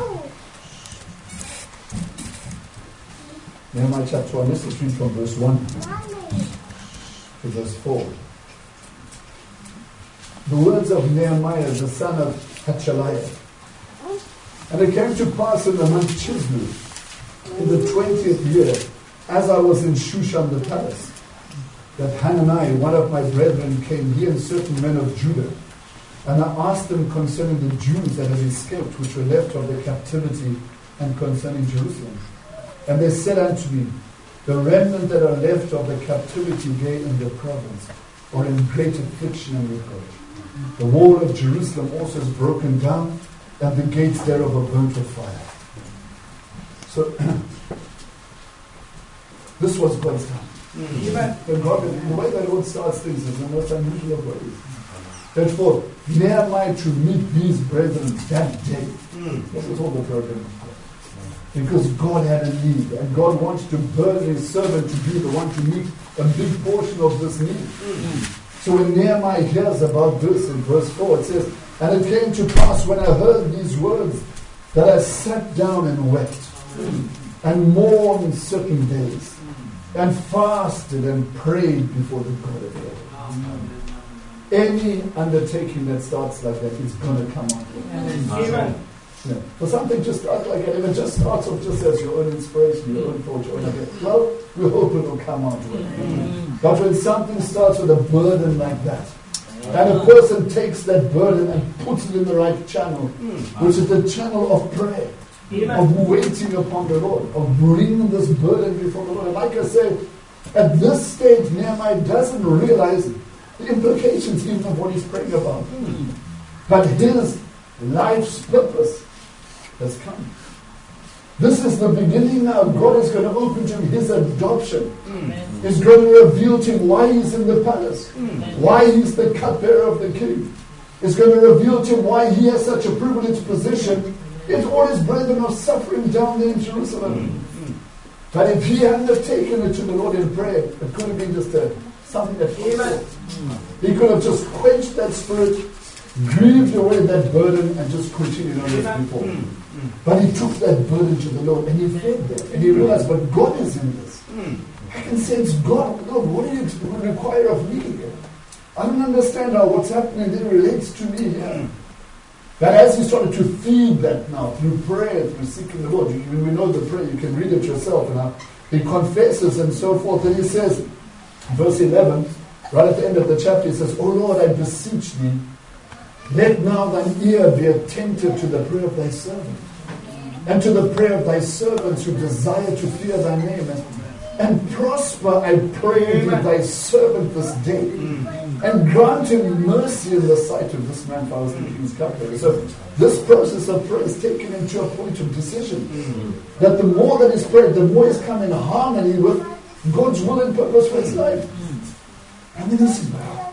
Nehemiah chapter one. Let's just read from verse one to verse four. The words of Nehemiah, the son of Hachaliah. And it came to pass in the month Chislev, in the twentieth year, as I was in Shushan the palace, that Hanani, one of my brethren, came, he and certain men of Judah, and I asked them concerning the Jews that had escaped, which were left of the captivity, and concerning Jerusalem. And they said unto me, the remnant that are left of the captivity lay in the province, or in great affliction and reproach. The wall of Jerusalem also is broken down, and the gates thereof are burnt with fire. So, this was God's time. Mm-hmm. The, God, the way that God starts things is the most unusual of ways. Therefore, Nehemiah to meet these brethren that day. Mm. This was all the program of God. Because God had a need, and God wanted to burden his servant to be the one to meet a big portion of this need. Mm. So when Nehemiah hears about this in verse four, it says, and it came to pass when I heard these words, that I sat down and wept, and mourned certain days, and fasted and prayed before the God of heaven. Any undertaking that starts like that is going to come out. Amen. Yeah. For something just starts like that, if it just starts off just as your own inspiration, your own thought, your own idea, well, we hope it will come out well. But when something starts with a burden like that, and a person takes that burden and puts it in the right channel, which is the channel of prayer, Amen. Of waiting upon the Lord, of bringing this burden before the Lord. And like I said, at this stage, Nehemiah doesn't realize the implications even of what he's praying about. Mm. But his life's purpose has come. This is the beginning now. God is going to open to him his adoption. Mm. He's going to reveal to him why he's in the palace, mm. why he's the cupbearer of the king. He's going to reveal to him why he has such a privileged position. Yet all his brethren are suffering down there in Jerusalem. Mm. But if he hadn't have taken it to the Lord in prayer, it could have been just a, something that came out. He could have just quenched that spirit, grieved away that burden, and just continued on as before. Mm. But he took that burden to the Lord, and he fed that, and he realized, but God is in this. Mm. I can sense God. Lord, what do you require of me here? I don't understand how what's happening there relates to me here. Mm. But as he started to feed that now through prayer, through seeking the Lord, you, we know the prayer, you can read it yourself. And he confesses and so forth, and he says, verse eleven, right at the end of the chapter, he says, O Lord, I beseech thee, let now thine ear be attentive to the prayer of thy servant, and to the prayer of thy servants who desire to fear thy name. And, and prosper, I pray thee, thy servant this day, and grant him mercy in the sight of this man, for I was the king's cupbearer. So this process of prayer is taken him to a point of decision. Mm. That the more that he's prayed, the more he's come in harmony with God's will and purpose for his life. Mm. And then he says, wow,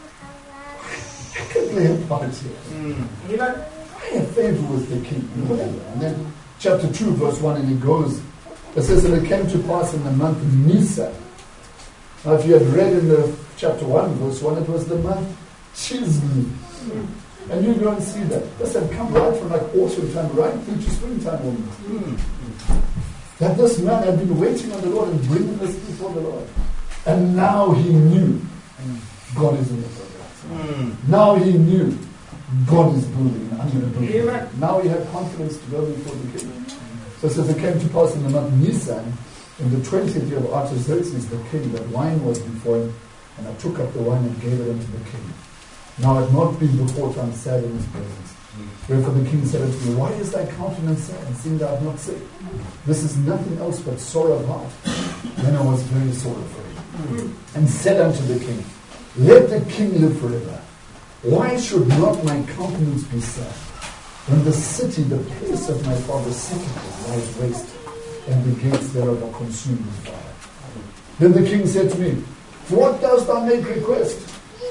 I can play a part here. Mm. I have favor with the king. Whatever. And then chapter two, verse one, and it goes, it says, and it came to pass in the month of Nisan. Now if you had read in the chapter one, verse one, it was the month Chislev. Mm. And you go and see that. This had come right from like autumn time, right through to springtime almost. Mm. That this man had been waiting on the Lord and bringing this before the Lord. And now he knew God is in the program. Mm. Now he knew God is building and I'm going to build it. Now he had confidence to go before the king. So it says, it came to pass in the month Nisan, in the twentieth year of Artaxerxes the king, that wine was before him, and I took up the wine and gave it unto the king. Now I had not been before time sad in his presence. Wherefore the king said unto me, why is thy countenance sad, and seeing thou art not sick? This is nothing else but sorrow of heart. Then I was very sore afraid, and said unto the king, let the king live forever. Why should not my countenance be sad, when the city, the place of my father's sepulchre, lies waste, and the gates thereof are consumed with fire? Then the king said to me, for what dost thou make request?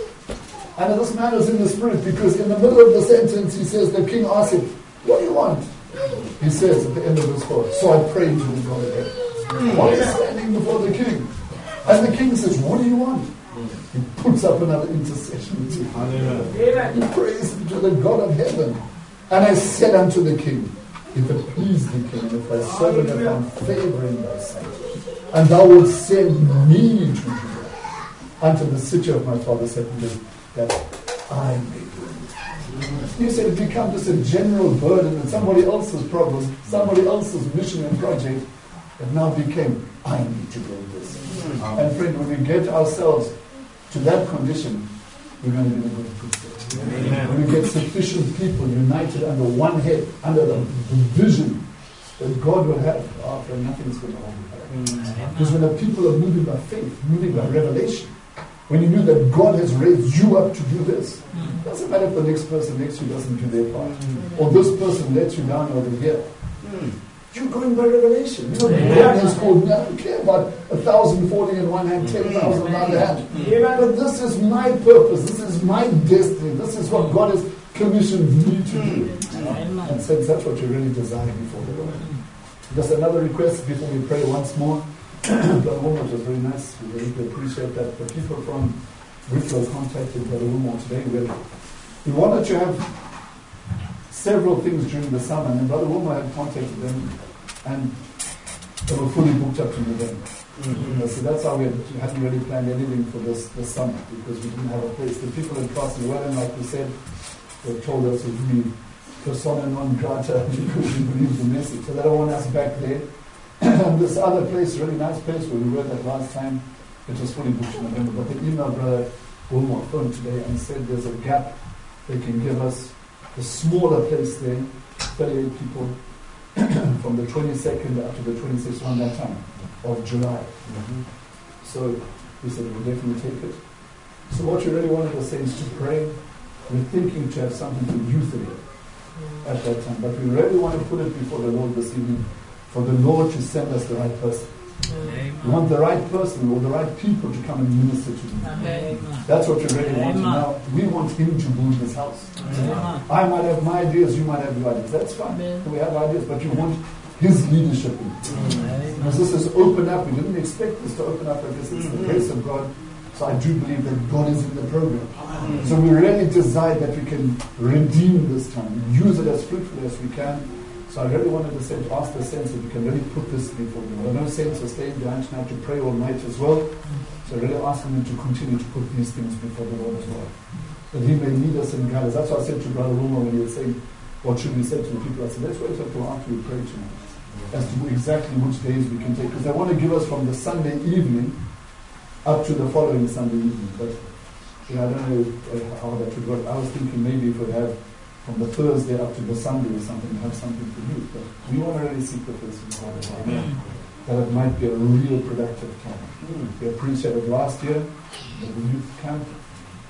And this man was in the spirit, because in the middle of the sentence he says, the king asked him, what do you want? He says at the end of verse four, so I prayed to the God of heaven. While he's standing before the king, and the king says, what do you want? He puts up another intercession to him. He prays to the God of heaven. And I said unto the king, if it please the king, and if thy servant have found favor in thy sight, and thou wilt send me to Judah, unto the city of my father's sepulchre, that I may do it. You said it become just a general burden and somebody else's problem, somebody else's mission and project, that now became, I need to build this. Mm. And friend, when we get ourselves to that condition, we're going to be in a good, good state. Amen. When we get sufficient people united under one head, under the, the vision that God will have, after nothing's going to hold you back. Mm. Because when the people are moving by faith, moving by revelation, when you knew that God has raised you up to do this, it doesn't matter if the next person next to you doesn't do their part, mm. or this person lets you down over here. Mm. You're going by revelation. You know, God has called me. I don't care about a thousand falling in one hand, ten thousand in the other hand. Mm. But this is my purpose. This is my destiny. This is what God has commissioned me to do. Mm. And since that's what you really desire before the Lord. Just another request before we pray once more. Brother Womo was very nice. We really appreciate that. The people from Wicklow contacted Brother Womo today. We, we wanted to have several things during the summer, and Brother Womo had contacted them, and they were fully booked up to November. Mm-hmm. So that's how we, had, we hadn't really planned anything for this, this summer, because we didn't have a place. The people in Cross and Welland, like we said, they told us to be persona non grata because we believe the message. So they don't want us back there. And this other place, really nice place where we were that last time, it was fully booked in November. But they emailed Brother Womo phone today and said there's a gap they can give us. A smaller place there, thirty-eight people, from the twenty-second up to the twenty-sixth on that time of July. Mm-hmm. So we said we'll definitely take it. So what you really wanted to say is to pray. We're thinking to have something for youth again at that time, but we really want to put it before the Lord this evening, for the Lord to send us the right person. Amen. We want the right person or the right people to come and minister to him. Amen. That's what you really want to know. We want him to build this house. Amen. I might have my ideas, you might have your ideas. That's fine. Amen. We have ideas, but you want his leadership in it. Because this is open up. We didn't expect this to open up like this. It's mm-hmm. the grace of God. So I do believe that God is in the program. Mm-hmm. So we really desire that we can redeem this time, use it as fruitfully as we can. So I really wanted to say, to ask the saints if you can really put this before the Lord. I know saints are staying behind tonight to pray all night as well. So I really asking them to continue to put these things before the Lord as well. That he may lead us and guide us. That's what I said to Brother Womo when he was saying, what should we say to the people? I said, let's wait until after we pray tonight, as to exactly which days we can take. Because they want to give us from the Sunday evening up to the following Sunday evening. But you know, I don't know how that would work. I was thinking maybe if we have from the Thursday up to the Sunday or something, have something for you. But we want to really seek the face of God as well. That it might be a real productive time. Mm. We appreciated last year at the youth camp.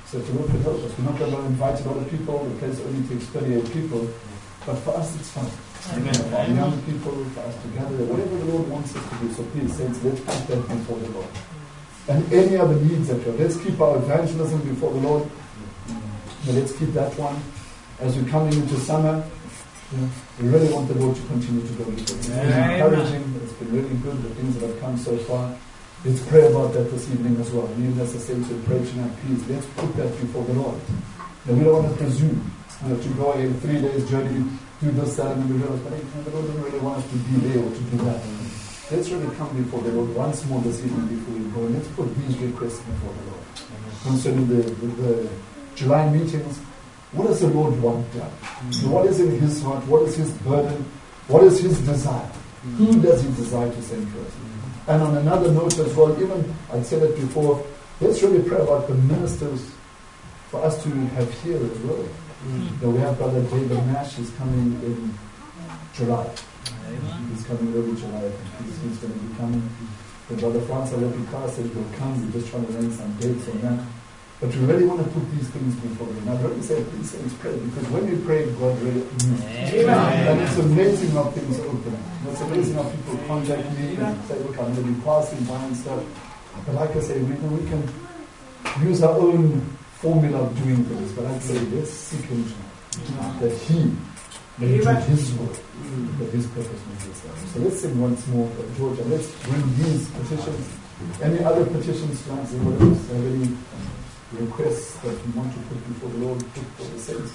So if the Lord could help us, we're not going to invite a lot of people, the place only takes thirty-eight people, but for us it's fun. Amen. For our young people, for us to gather, whatever the Lord wants us to do. So please, saints, let's keep that before the Lord. And any other needs that we have, let's keep our evangelism before the Lord. But let's keep that one. As we're coming into summer, you know, we really want the Lord to continue to go with us. It's been encouraging, it's been really good, the things that have come so far. Let's pray about that this evening as well. Even as I say to pray tonight, please, let's put that before the Lord. Now, we don't want to presume, you know, to go a three days journey, do this, that, and we realize, but the Lord doesn't really want us to be there or to do that. Let's really come before the Lord once more this evening before we go. And let's put these requests before the Lord. Concerning the, the, the July meetings, what does the Lord want done? Mm-hmm. What is in His heart? What is His burden? What is His desire? Mm-hmm. Who does He desire to send to us? Mm-hmm. And on another note as well, even I said it before, let's really pray about the ministers for us to have here as well. Mm-hmm. So we have Brother David Nash, he's coming in July. Amen. He's coming early July. He's, he's going to be coming. The Brother Francois Lepicard said he'll come. We're just trying to arrange some dates on that. But we really want to put these things before Him. I'd really say, please say, pray. Because when we pray, God really moves. And it's amazing how things open. It's amazing how people contact me and say, look, I'm going to be passing by and stuff. But like I say, we, we can use our own formula of doing things. But I'd say, let's seek Him tonight. That He may do His work. That His purpose may be established. So let's sing once more, uh, Georgia. Let's bring these petitions. Any other petitions tonight? Anybody else have any requests that you want to put before the Lord, put for the saints?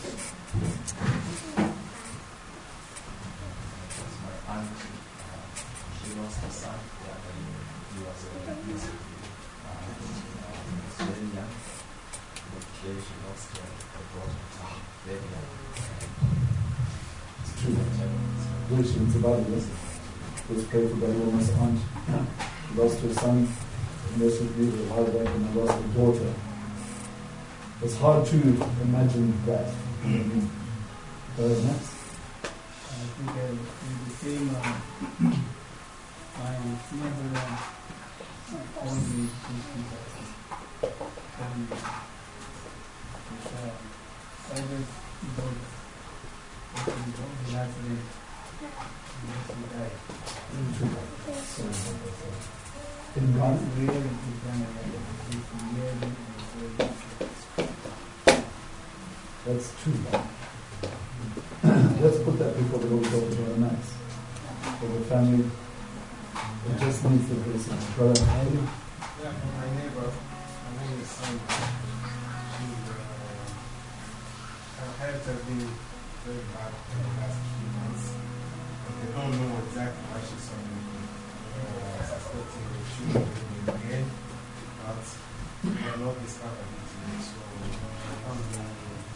My aunt, she lost her son. He was very young. But today she lost her daughter. Very young. It's true. It's about it, yes. Let's pray for that woman's aunt. She lost her son. And this would be the hard back and lost her daughter. It's hard to imagine that. Mm-hmm. Uh, next. I think I would do the same. Uh, my mother uh, always teach me that. And uh, always about the last day. He died. In God? Really, he's done it. Really, That's true. Let's put that before the Lord God for our nights. For the family, it just needs the grace of God. Brother, how are you? Yeah, my neighbor, my name is Sandra. She, uh, her health has been very bad for the last few months. But they don't know exactly why she's suffering. Uh, suspecting that she will be again, but they are not discovered it yet. So I don't know.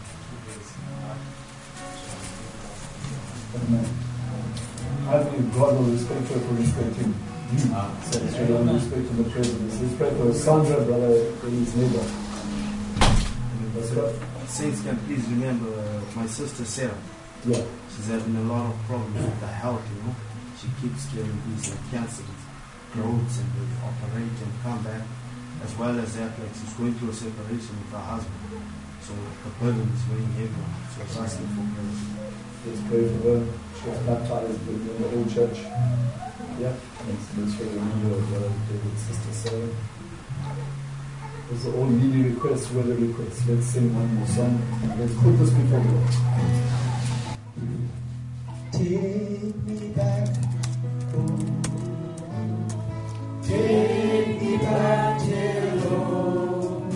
Amen. I believe God will respect her for respecting you. So it's really only respecting the presence. Let's pray for Sandra, brother, for his neighbor. Saints can please remember uh, my sister Sarah. Yeah. She's having a lot of problems with the health, you know. She keeps getting these uh, cancers, growths, and they operate and come back. As well as that, like she's going through a separation with her husband. So the burden is very heavy on her. So it's asking for prayer. Let's pray for her. She was baptized in the old church. Yeah. Let's, let's remember brother David's sister Sarah. Those are all needy requests, weather requests. Let's sing one more song. Let's put this before the Lord. Take me back home. Take me back, dear Lord,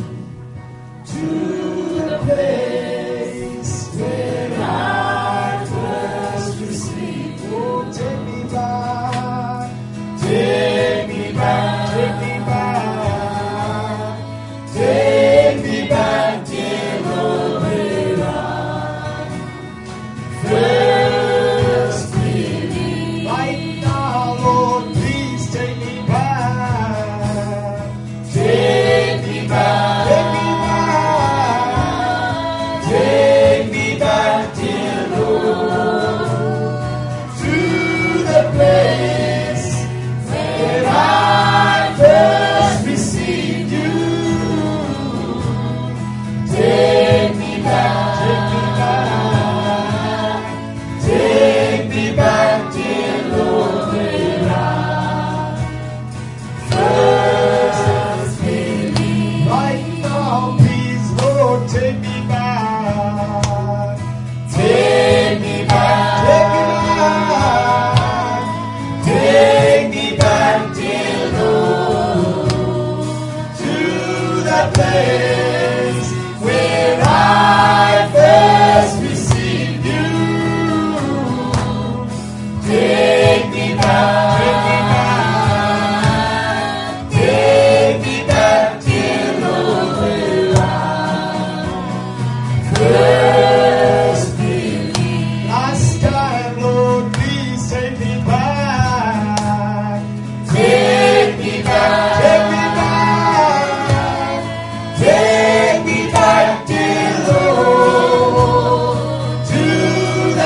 to the place where I first received. Oh, take me back, take me back, take me back, take me back, dear Lord, where I first believed.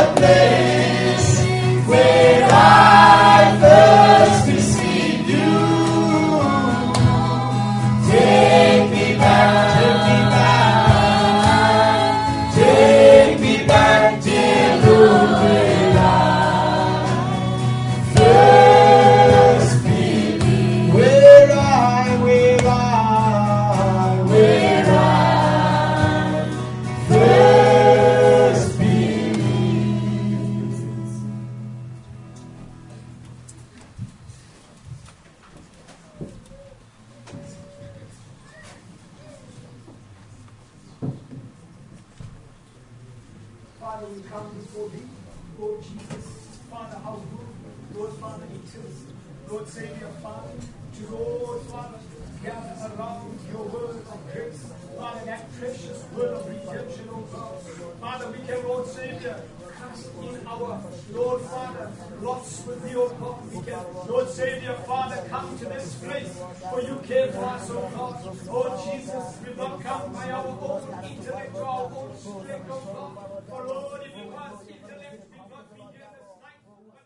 Father, we come before thee, Lord Jesus. Father, how good, Lord Father, it is, Lord Savior, Father, to Lord Father, gather around your word of grace. Father, that precious word of redemption, oh God. Father, we can, Lord Savior, cast in our, Lord Father, lots with thee, oh God. We can, Lord Savior, Father, come to this place, for you care for us, oh God. Lord Jesus, we will not come by our own intellect or our own strength, oh God. For Lord, if it was intellect, we would not be here this night. But Lord,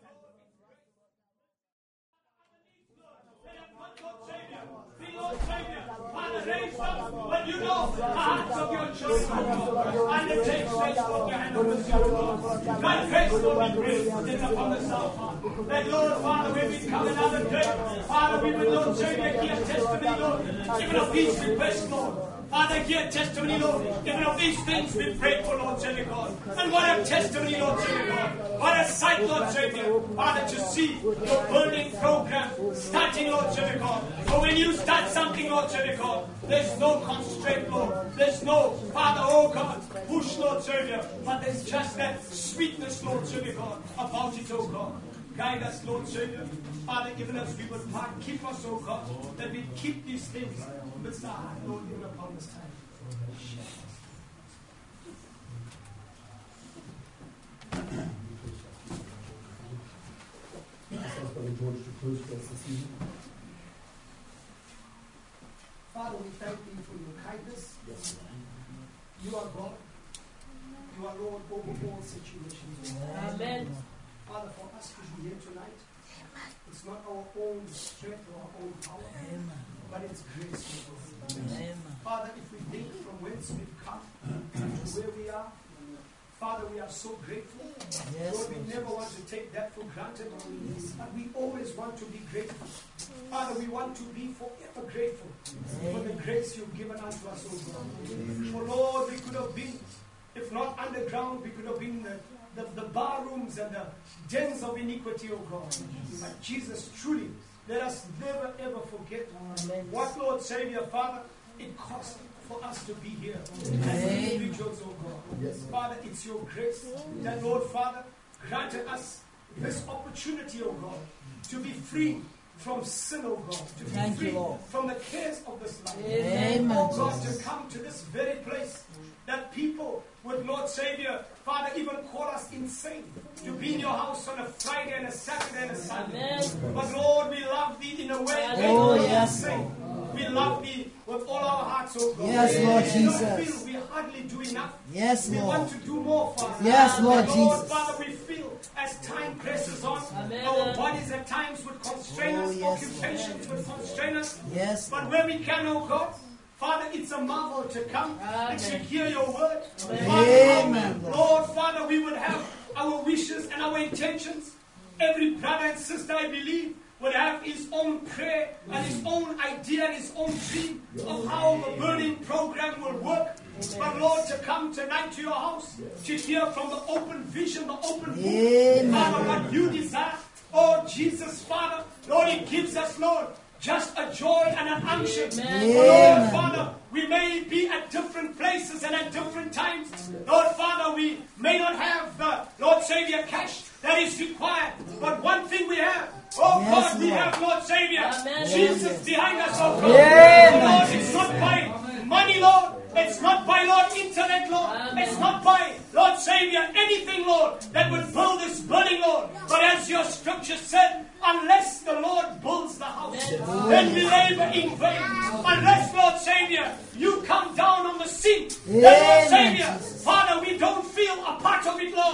Lord Savior, be Lord Savior, Father, raise up when you know the hearts of your children, and it takes place from your hand of the Spirit, Lord. Thy grace, Lord, we pray, is upon us now, Father. That, Lord, Father, when we come another day, Father, we will, Lord Savior, give testimony, Lord, even of these requests, Lord. Father, give testimony, Lord, even of these things we pray for, Lord Savior God. And what a testimony, Lord Savior God. What a sight, Lord Savior, Father, to see your burning program starting, Lord Savior God. For when you start something, Lord Savior God, there's no constraint, Lord. There's no, Father, oh God, push, Lord Savior. But there's just that sweetness, Lord Savior God, about it, oh God. Guide us, Lord Savior. Father, even as we would part, keep us, oh God, that we keep these things amidst our heart, Lord, even upon this time. Ask Brother George to close for us this evening. Father, we thank thee for your kindness. Yes, You are God. You are Lord over all situations. Amen. Father, for us to be here tonight, it's not our own strength or our own power, but it's grace. Lord. Father, if we think from whence we've come to where we are, Father, we are so grateful. Yes, Lord, we never want to take that for granted, but we always want to be grateful. Father, we want to be forever grateful for the grace you've given unto us, O God. For Lord, we could have been, if not underground, we could have been the, the, the bar rooms and the dens of iniquity, O God. But Jesus, truly, let us never ever forget what, Lord Savior, Father, it cost for us to be here as individuals, oh God. Yes. Father, it's your grace that, Lord Father, granted us this opportunity, oh God, to be free from sin, oh God, to be Thank free you, Lord. from the cares of this life. Amen. Oh God, to come to this very place that people would, Lord Savior, Father, even call us insane to be in your house on a Friday and a Saturday and a Sunday. Amen. But Lord, we love thee in a way that Oh, we yes, insane. Lord. We love thee with all our hearts, oh God. Yes, Lord We don't Jesus. feel we hardly do enough. Yes, We Lord. want to do more, Father. Yes, Lord But Lord, Jesus. Father, we feel as time presses on, Amen. our bodies at times would constrain Oh, us, yes, occupations would constrain us. Yes, But Lord. where we can, oh God, Father, it's a marvel to come and to hear your word. Father, Amen. Lord, Father, we would have our wishes and our intentions. Every brother and sister, I believe, would have his own prayer and his own idea and his own dream of how the burning program will work. But Lord, to come tonight to your house, to hear from the open vision, the open book, Amen. Father, what you desire. Oh, Jesus, Father, Lord, it gives us, Lord, just a joy and an unction. Amen. For Lord, Amen. Father, we may be at different places and at different times. Lord, Father, we may not have the Lord Savior cash that is required. But one thing we have, oh Yes, God, we Lord. have Lord Savior, Amen. Jesus behind us, oh God. Amen. Lord, it's not by money, Lord. It's not by, Lord, intellect, Lord. It's not by, Lord Savior, anything, Lord, that would build this building, Lord. But as your scripture said, unless the Lord builds the house, then we labor in vain. Unless, Lord Savior, you come down on the scene, then, Lord Amen, Savior, Jesus. Father, we don't feel a part of it, Lord. But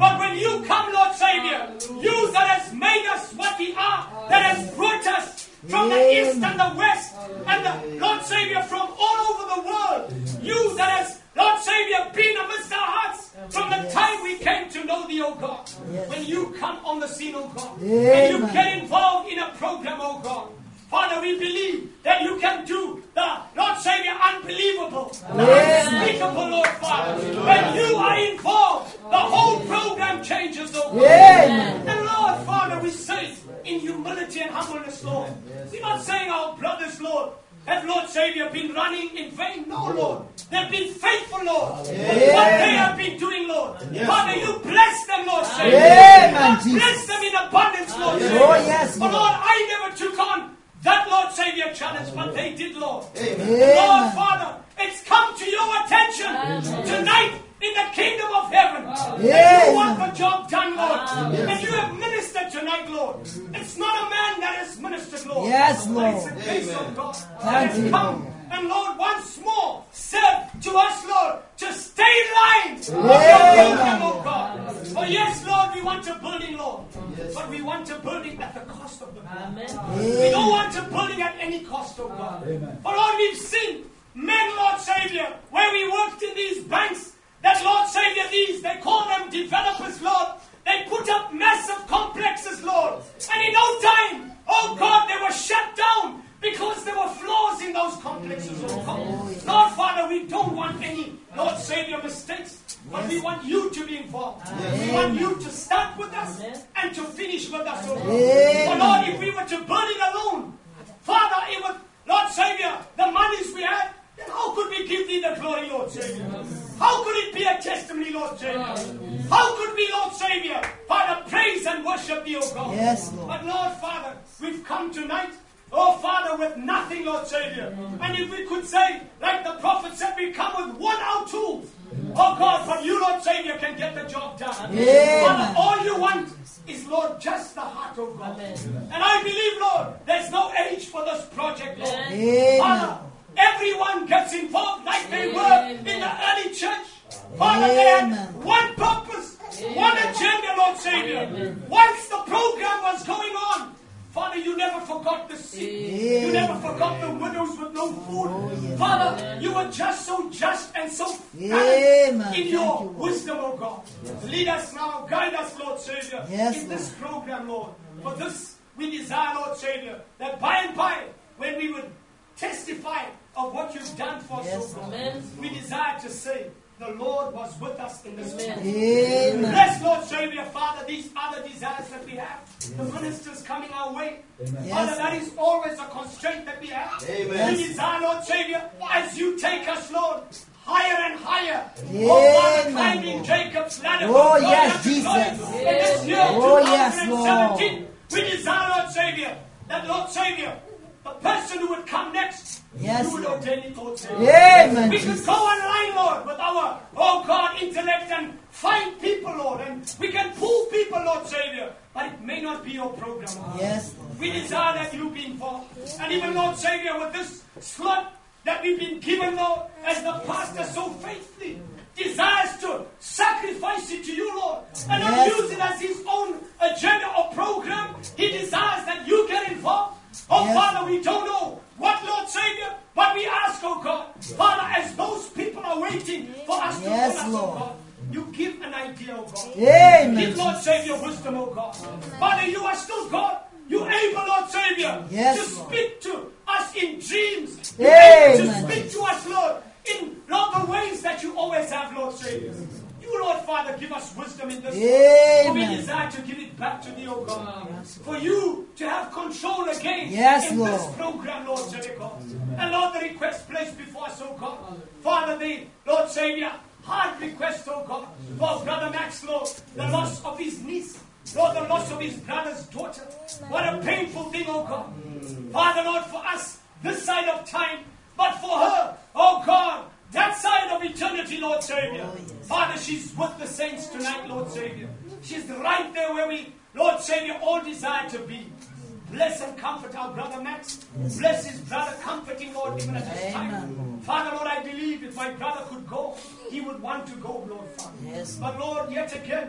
But when you come, Lord Savior, you that has made us what we are, that has brought us from the east and the west, and the Lord Savior from all over the world, you that has, Lord Savior, been amidst our hearts from the time we came to know thee, O God. When you come on the scene, O God, and you get involved in a program, O God, Father, we believe that you can do the, Lord Savior, unbelievable, the unspeakable, Lord Father. When you are involved, the whole program changes, oh God. And Lord Father, we say in humility and humbleness, Lord, we're not saying our brothers, Lord, have, Lord Savior, been running in vain. No, Lord. They've been faithful, Lord. Yeah. With what they have been doing, Lord. Yes. Father, you bless them, Lord Savior. Amen, You bless them in abundance, Lord Savior. Oh, yes, But Lord. Lord, I never took on that, Lord Savior, challenge, but they did, Lord. Amen. Lord Father, it's come to your attention tonight in the kingdom of heaven. That you want the job done, Lord. And you have ministered tonight, Lord. It's not a man that has ministered, Lord. Yes, But Lord. it's a grace of God that Thank has you, come. Lord. And Lord, once more said to us, Lord, to stay in line of your Amen. program, oh God. For yes, Lord, we want a building, Lord. But we want a building at the cost of the building. We don't want a building at any cost, oh God. For Lord, we've seen men, Lord Savior, where we worked in these banks, that Lord Savior, these, they call them developers, Lord. They put up massive complexes, Lord. And in no time, oh God, they were shut down because there were flaws in those complexes, oh God. Lord Father, we don't want any, Lord Savior, mistakes. But we want you to be involved. We want you to start with us and to finish with us, oh God. For Lord, if we were to build it alone, Father, it would, Lord Savior, the monies we had, then how could we give thee the glory, Lord Savior? How could it be a testimony, Lord Savior? How could we, Lord Savior, Father, praise and worship thee, O God? Yes, Lord. But Lord Father, we've come tonight, oh Father, with nothing, Lord Savior. And if we could say, like the prophet said, we come with one out tools. Oh God, but you, Lord Savior, can get the job done. Amen. Father, all you want is, Lord, just the heart of God. And I believe, Lord, there's no age for this project, Lord. Amen. Father, everyone gets involved like they were in the early church. Father, they had Amen. one purpose, one agenda, Lord Savior. Once the program was going on, Father, you never forgot the sick. You never forgot the widows with no food. Father, you were just so just and so Amen. valid in your wisdom, oh God. Lead us now, guide us, Lord Savior, Yes, in this program, Lord. For this, we desire, Lord Savior, that by and by, when we would testify of what you've done for us, Yes, oh God, Amen. we desire to say, the Lord was with us in this moment. Amen. Bless, Lord Savior, Father, these other desires that we have. The ministers coming our way. Father, Yes. that is always a constraint that we have. Amen. We desire, Lord Savior, as you take us, Lord, higher and higher. Amen. Oh, Father, climbing Jacob's ladder. Oh, from glory yes, unto Jesus. glory. In this year, Oh, yes, twenty seventeen, we desire, Lord Savior, that, Lord Savior, the person who would come next, Yes, you would Lord. ordain it, Lord Savior. Amen, We could Jesus. go online, Lord, with our, oh God, intellect and find people, Lord, and we can pull people, Lord Savior, but it may not be your program, Lord. Yes, Lord. We desire that you be involved. And even, Lord Savior, with this slot that we've been given, Lord, as the pastor so faithfully desires to sacrifice it to you, Lord, and not Yes. use it as his own agenda or program. He desires that you get involved. Oh, Yes. Father, we don't know what, Lord Savior, but we ask, oh God, Father, as those people are waiting for us to Yes, call us, oh Lord. God, you give an idea, oh God. Amen. Give, Lord Savior, wisdom, oh God. Father, you are still God. You able, Lord Savior, Yes, to Lord. speak to us in dreams. You able to Amen. speak to us, Lord, in Lord, the ways that you always have, Lord Savior. You, Lord Father, give us wisdom in this. For we Amen. desire to give it back to thee, O God. For you to have control again Yes, in this Lord. program, Lord Savior God. And Lord, the request placed before us, O God. Father, the Lord Savior, hard request, O God, for Brother Max, Lord, the loss of his niece. Lord, the loss of his brother's daughter. What a painful thing, oh God. Father, Lord, for us, this side of time, but for her, oh God, that side of eternity, Lord Savior. Father, she's with the saints tonight, Lord Savior. She's right there where we, Lord Savior, all desire to be. Bless and comfort our brother Max. Bless his brother, comforting, Lord, even at this time. Father, Lord, I believe if my brother could go, he would want to go, Lord, Father. Yes. But Lord, yet again,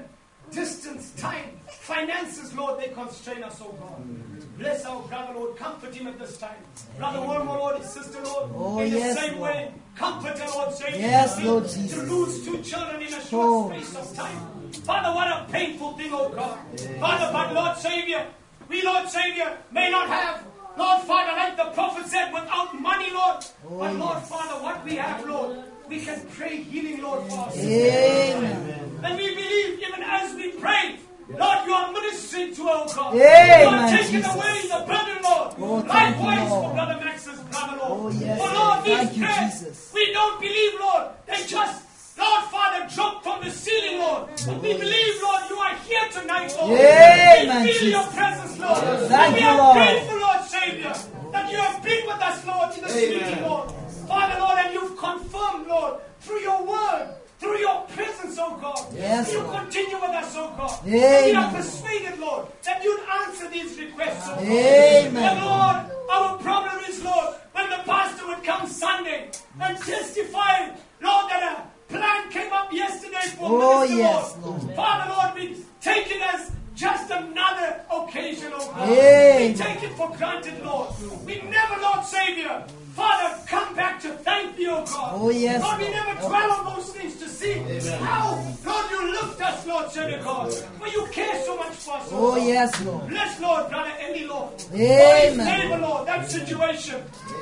distance, time, finances, Lord, they constrain us, oh God. Bless our brother, Lord. Comfort him at this time. Brother Wilmer, Lord, his sister, Lord. Oh, in the yes, same Lord. way, comfort her, Lord, Savior. Yes, to Lord be- Jesus. To lose two children in a short Oh. space of time. Father, what a painful thing, oh God. Father, but Lord Savior, we, Lord Savior, may not have, Lord Father, like the prophet said, without money, Lord. Oh, but Lord yes. Father, what we have, Lord, we can pray healing, Lord, for ourselves. Amen. And we believe even as we pray, Lord, you are ministering to our God. Amen, You are taking Jesus. away the burden, Lord. Oh, thank you, Likewise Lord. for Brother Max's brother, Lord. Oh, yes, For Lord. Lord, these Thank you, prayers, Jesus. we don't believe, Lord, they just, Lord Father, dropped from the ceiling, Lord. But we believe, Lord, you are here tonight, Lord. Amen, We feel your Jesus. presence, Lord. Thank and we you, are Lord. grateful, Lord Savior, that you have been with us, Lord, in this meeting, Lord. Father, Lord, and you've confirmed, Lord, through your word, through your presence, oh God. Yes, you Lord. continue with us, oh God. Amen. And we are persuaded, Lord, that you'd answer these requests, oh God. Amen. And Lord, our problem is, Lord, when the pastor would come Sunday and testify, Lord, that a plan came up yesterday for Oh, Minister, yes, Lord. Lord. Father, Lord, we take it as just another occasion, oh God. Amen. We take it for granted, Lord. We never, Lord Savior, Father, come back to thank you, oh God. Oh, yes, Lord, we Lord. never dwell on those things to see how, Lord, you lift us, Lord Savior God. For you care so much for us, Oh, God. yes, Lord. Bless, Lord, Brother Eli, Lord. Amen. For his neighbor, Lord, that situation.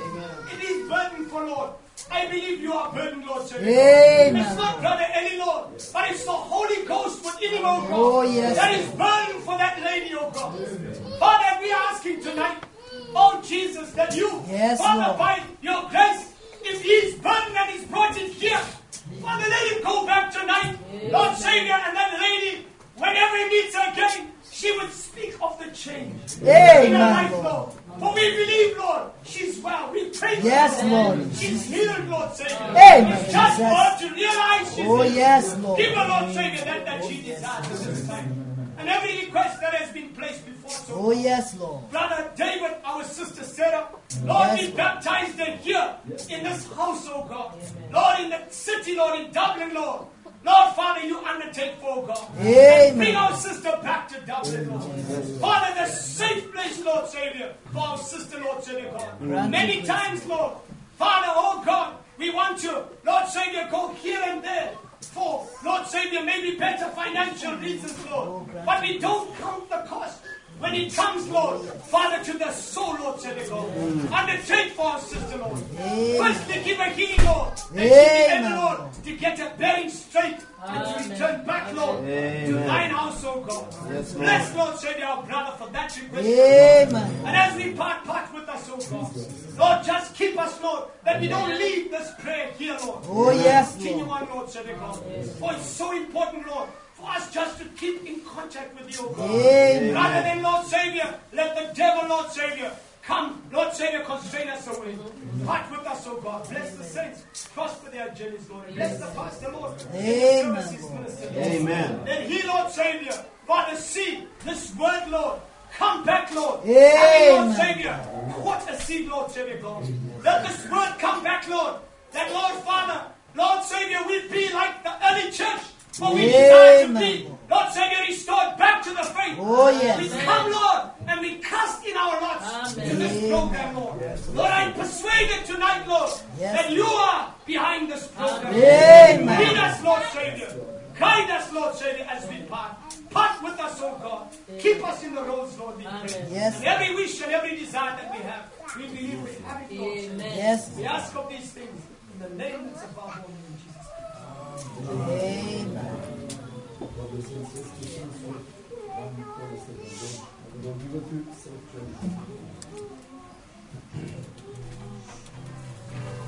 It is burdenful, Lord. I believe you are burdened, Lord Savior. Amen. It's not Brother Eli, Lord, but it's the Holy Ghost within him, oh God. Oh, yes, That is burdened for that lady, oh God. Father, we are asking tonight, oh Jesus, that you, Yes, Father, Lord. by your grace, if he's burdened and he's brought it here, Father, let him go back tonight, Lord Savior, and that lady, whenever he meets her again, she would speak of the change in her Amen, life, Lord. Lord. For we believe, Lord, she's well. We pray for Yes, her. Lord. She's healed, Lord Savior. Amen, It's just for Jesus. her to realize she's Oh, healed. yes, Lord. Give her, Lord Savior, that that she desires at this time. And every request that has been placed before us, oh Oh, yes, Lord. Brother David, our sister Sarah, Lord, Yes, we Lord. baptized them here in this house, oh God. Lord, in the city, Lord, in Dublin, Lord. Lord, Father, you undertake for, oh God. Amen. And bring our sister back to Dublin, Lord. Father, the safe place, Lord Savior, for our sister, Lord Savior, God. Grant Many it, times, Lord, Father, oh God, we want to, Lord Savior, go here and there for, Lord Savior, maybe better financial reasons, Lord. But we don't count the cost. When it comes, Lord, Father, to the soul, Lord, Savior God, undertake for our sister, Lord. Firstly, give her healing, Lord. And she be Amen. able, Lord, to get her bearing straight and to return back, Lord, to Amen. thine house, oh God. Yes, Lord. Bless, Lord, Savior, our brother, for that request. Amen. And as we part, part with us, oh God, Lord, just keep us, Lord, that we don't leave this prayer here, Lord. Oh, yes, Continue Lord. on, Lord, Savior God. For it's so important, Lord, for us just to keep in contact with you, oh God. Amen. Rather than, Lord Savior, let the devil, Lord Savior, come, Lord Savior, constrain us away. Part with us, oh God. Bless the saints. Prosper their journeys, Lord. And bless the pastor, Lord. Amen, Services Lord. minister, Lord. Amen. Then he, Lord Savior, Father, see this word, Lord. Come back, Lord. Amen. And, Lord Savior, what a seed, Lord Savior, God. Let this word come back, Lord. That, Lord Father, Lord Savior, we be like the early church. For we desire to Amen. be, Lord Savior, restored back to the faith. Oh, yes. We come, Lord, and we cast in our lots to this Amen. program, Lord. Lord, I'm persuaded tonight, Lord, Yes. that you are behind this program. Amen. Lead us, Lord Savior. Guide us, Lord Savior, as we part. Part with us, oh God. Keep us in the roads, Lord, we pray. Yes. And every wish and every desire that we have, we believe we have it, Lord. Yes. We ask of these things in the name that's above all names, Jesus. Amen. Brothers and sisters, one more second. Don't give it to self-judgment.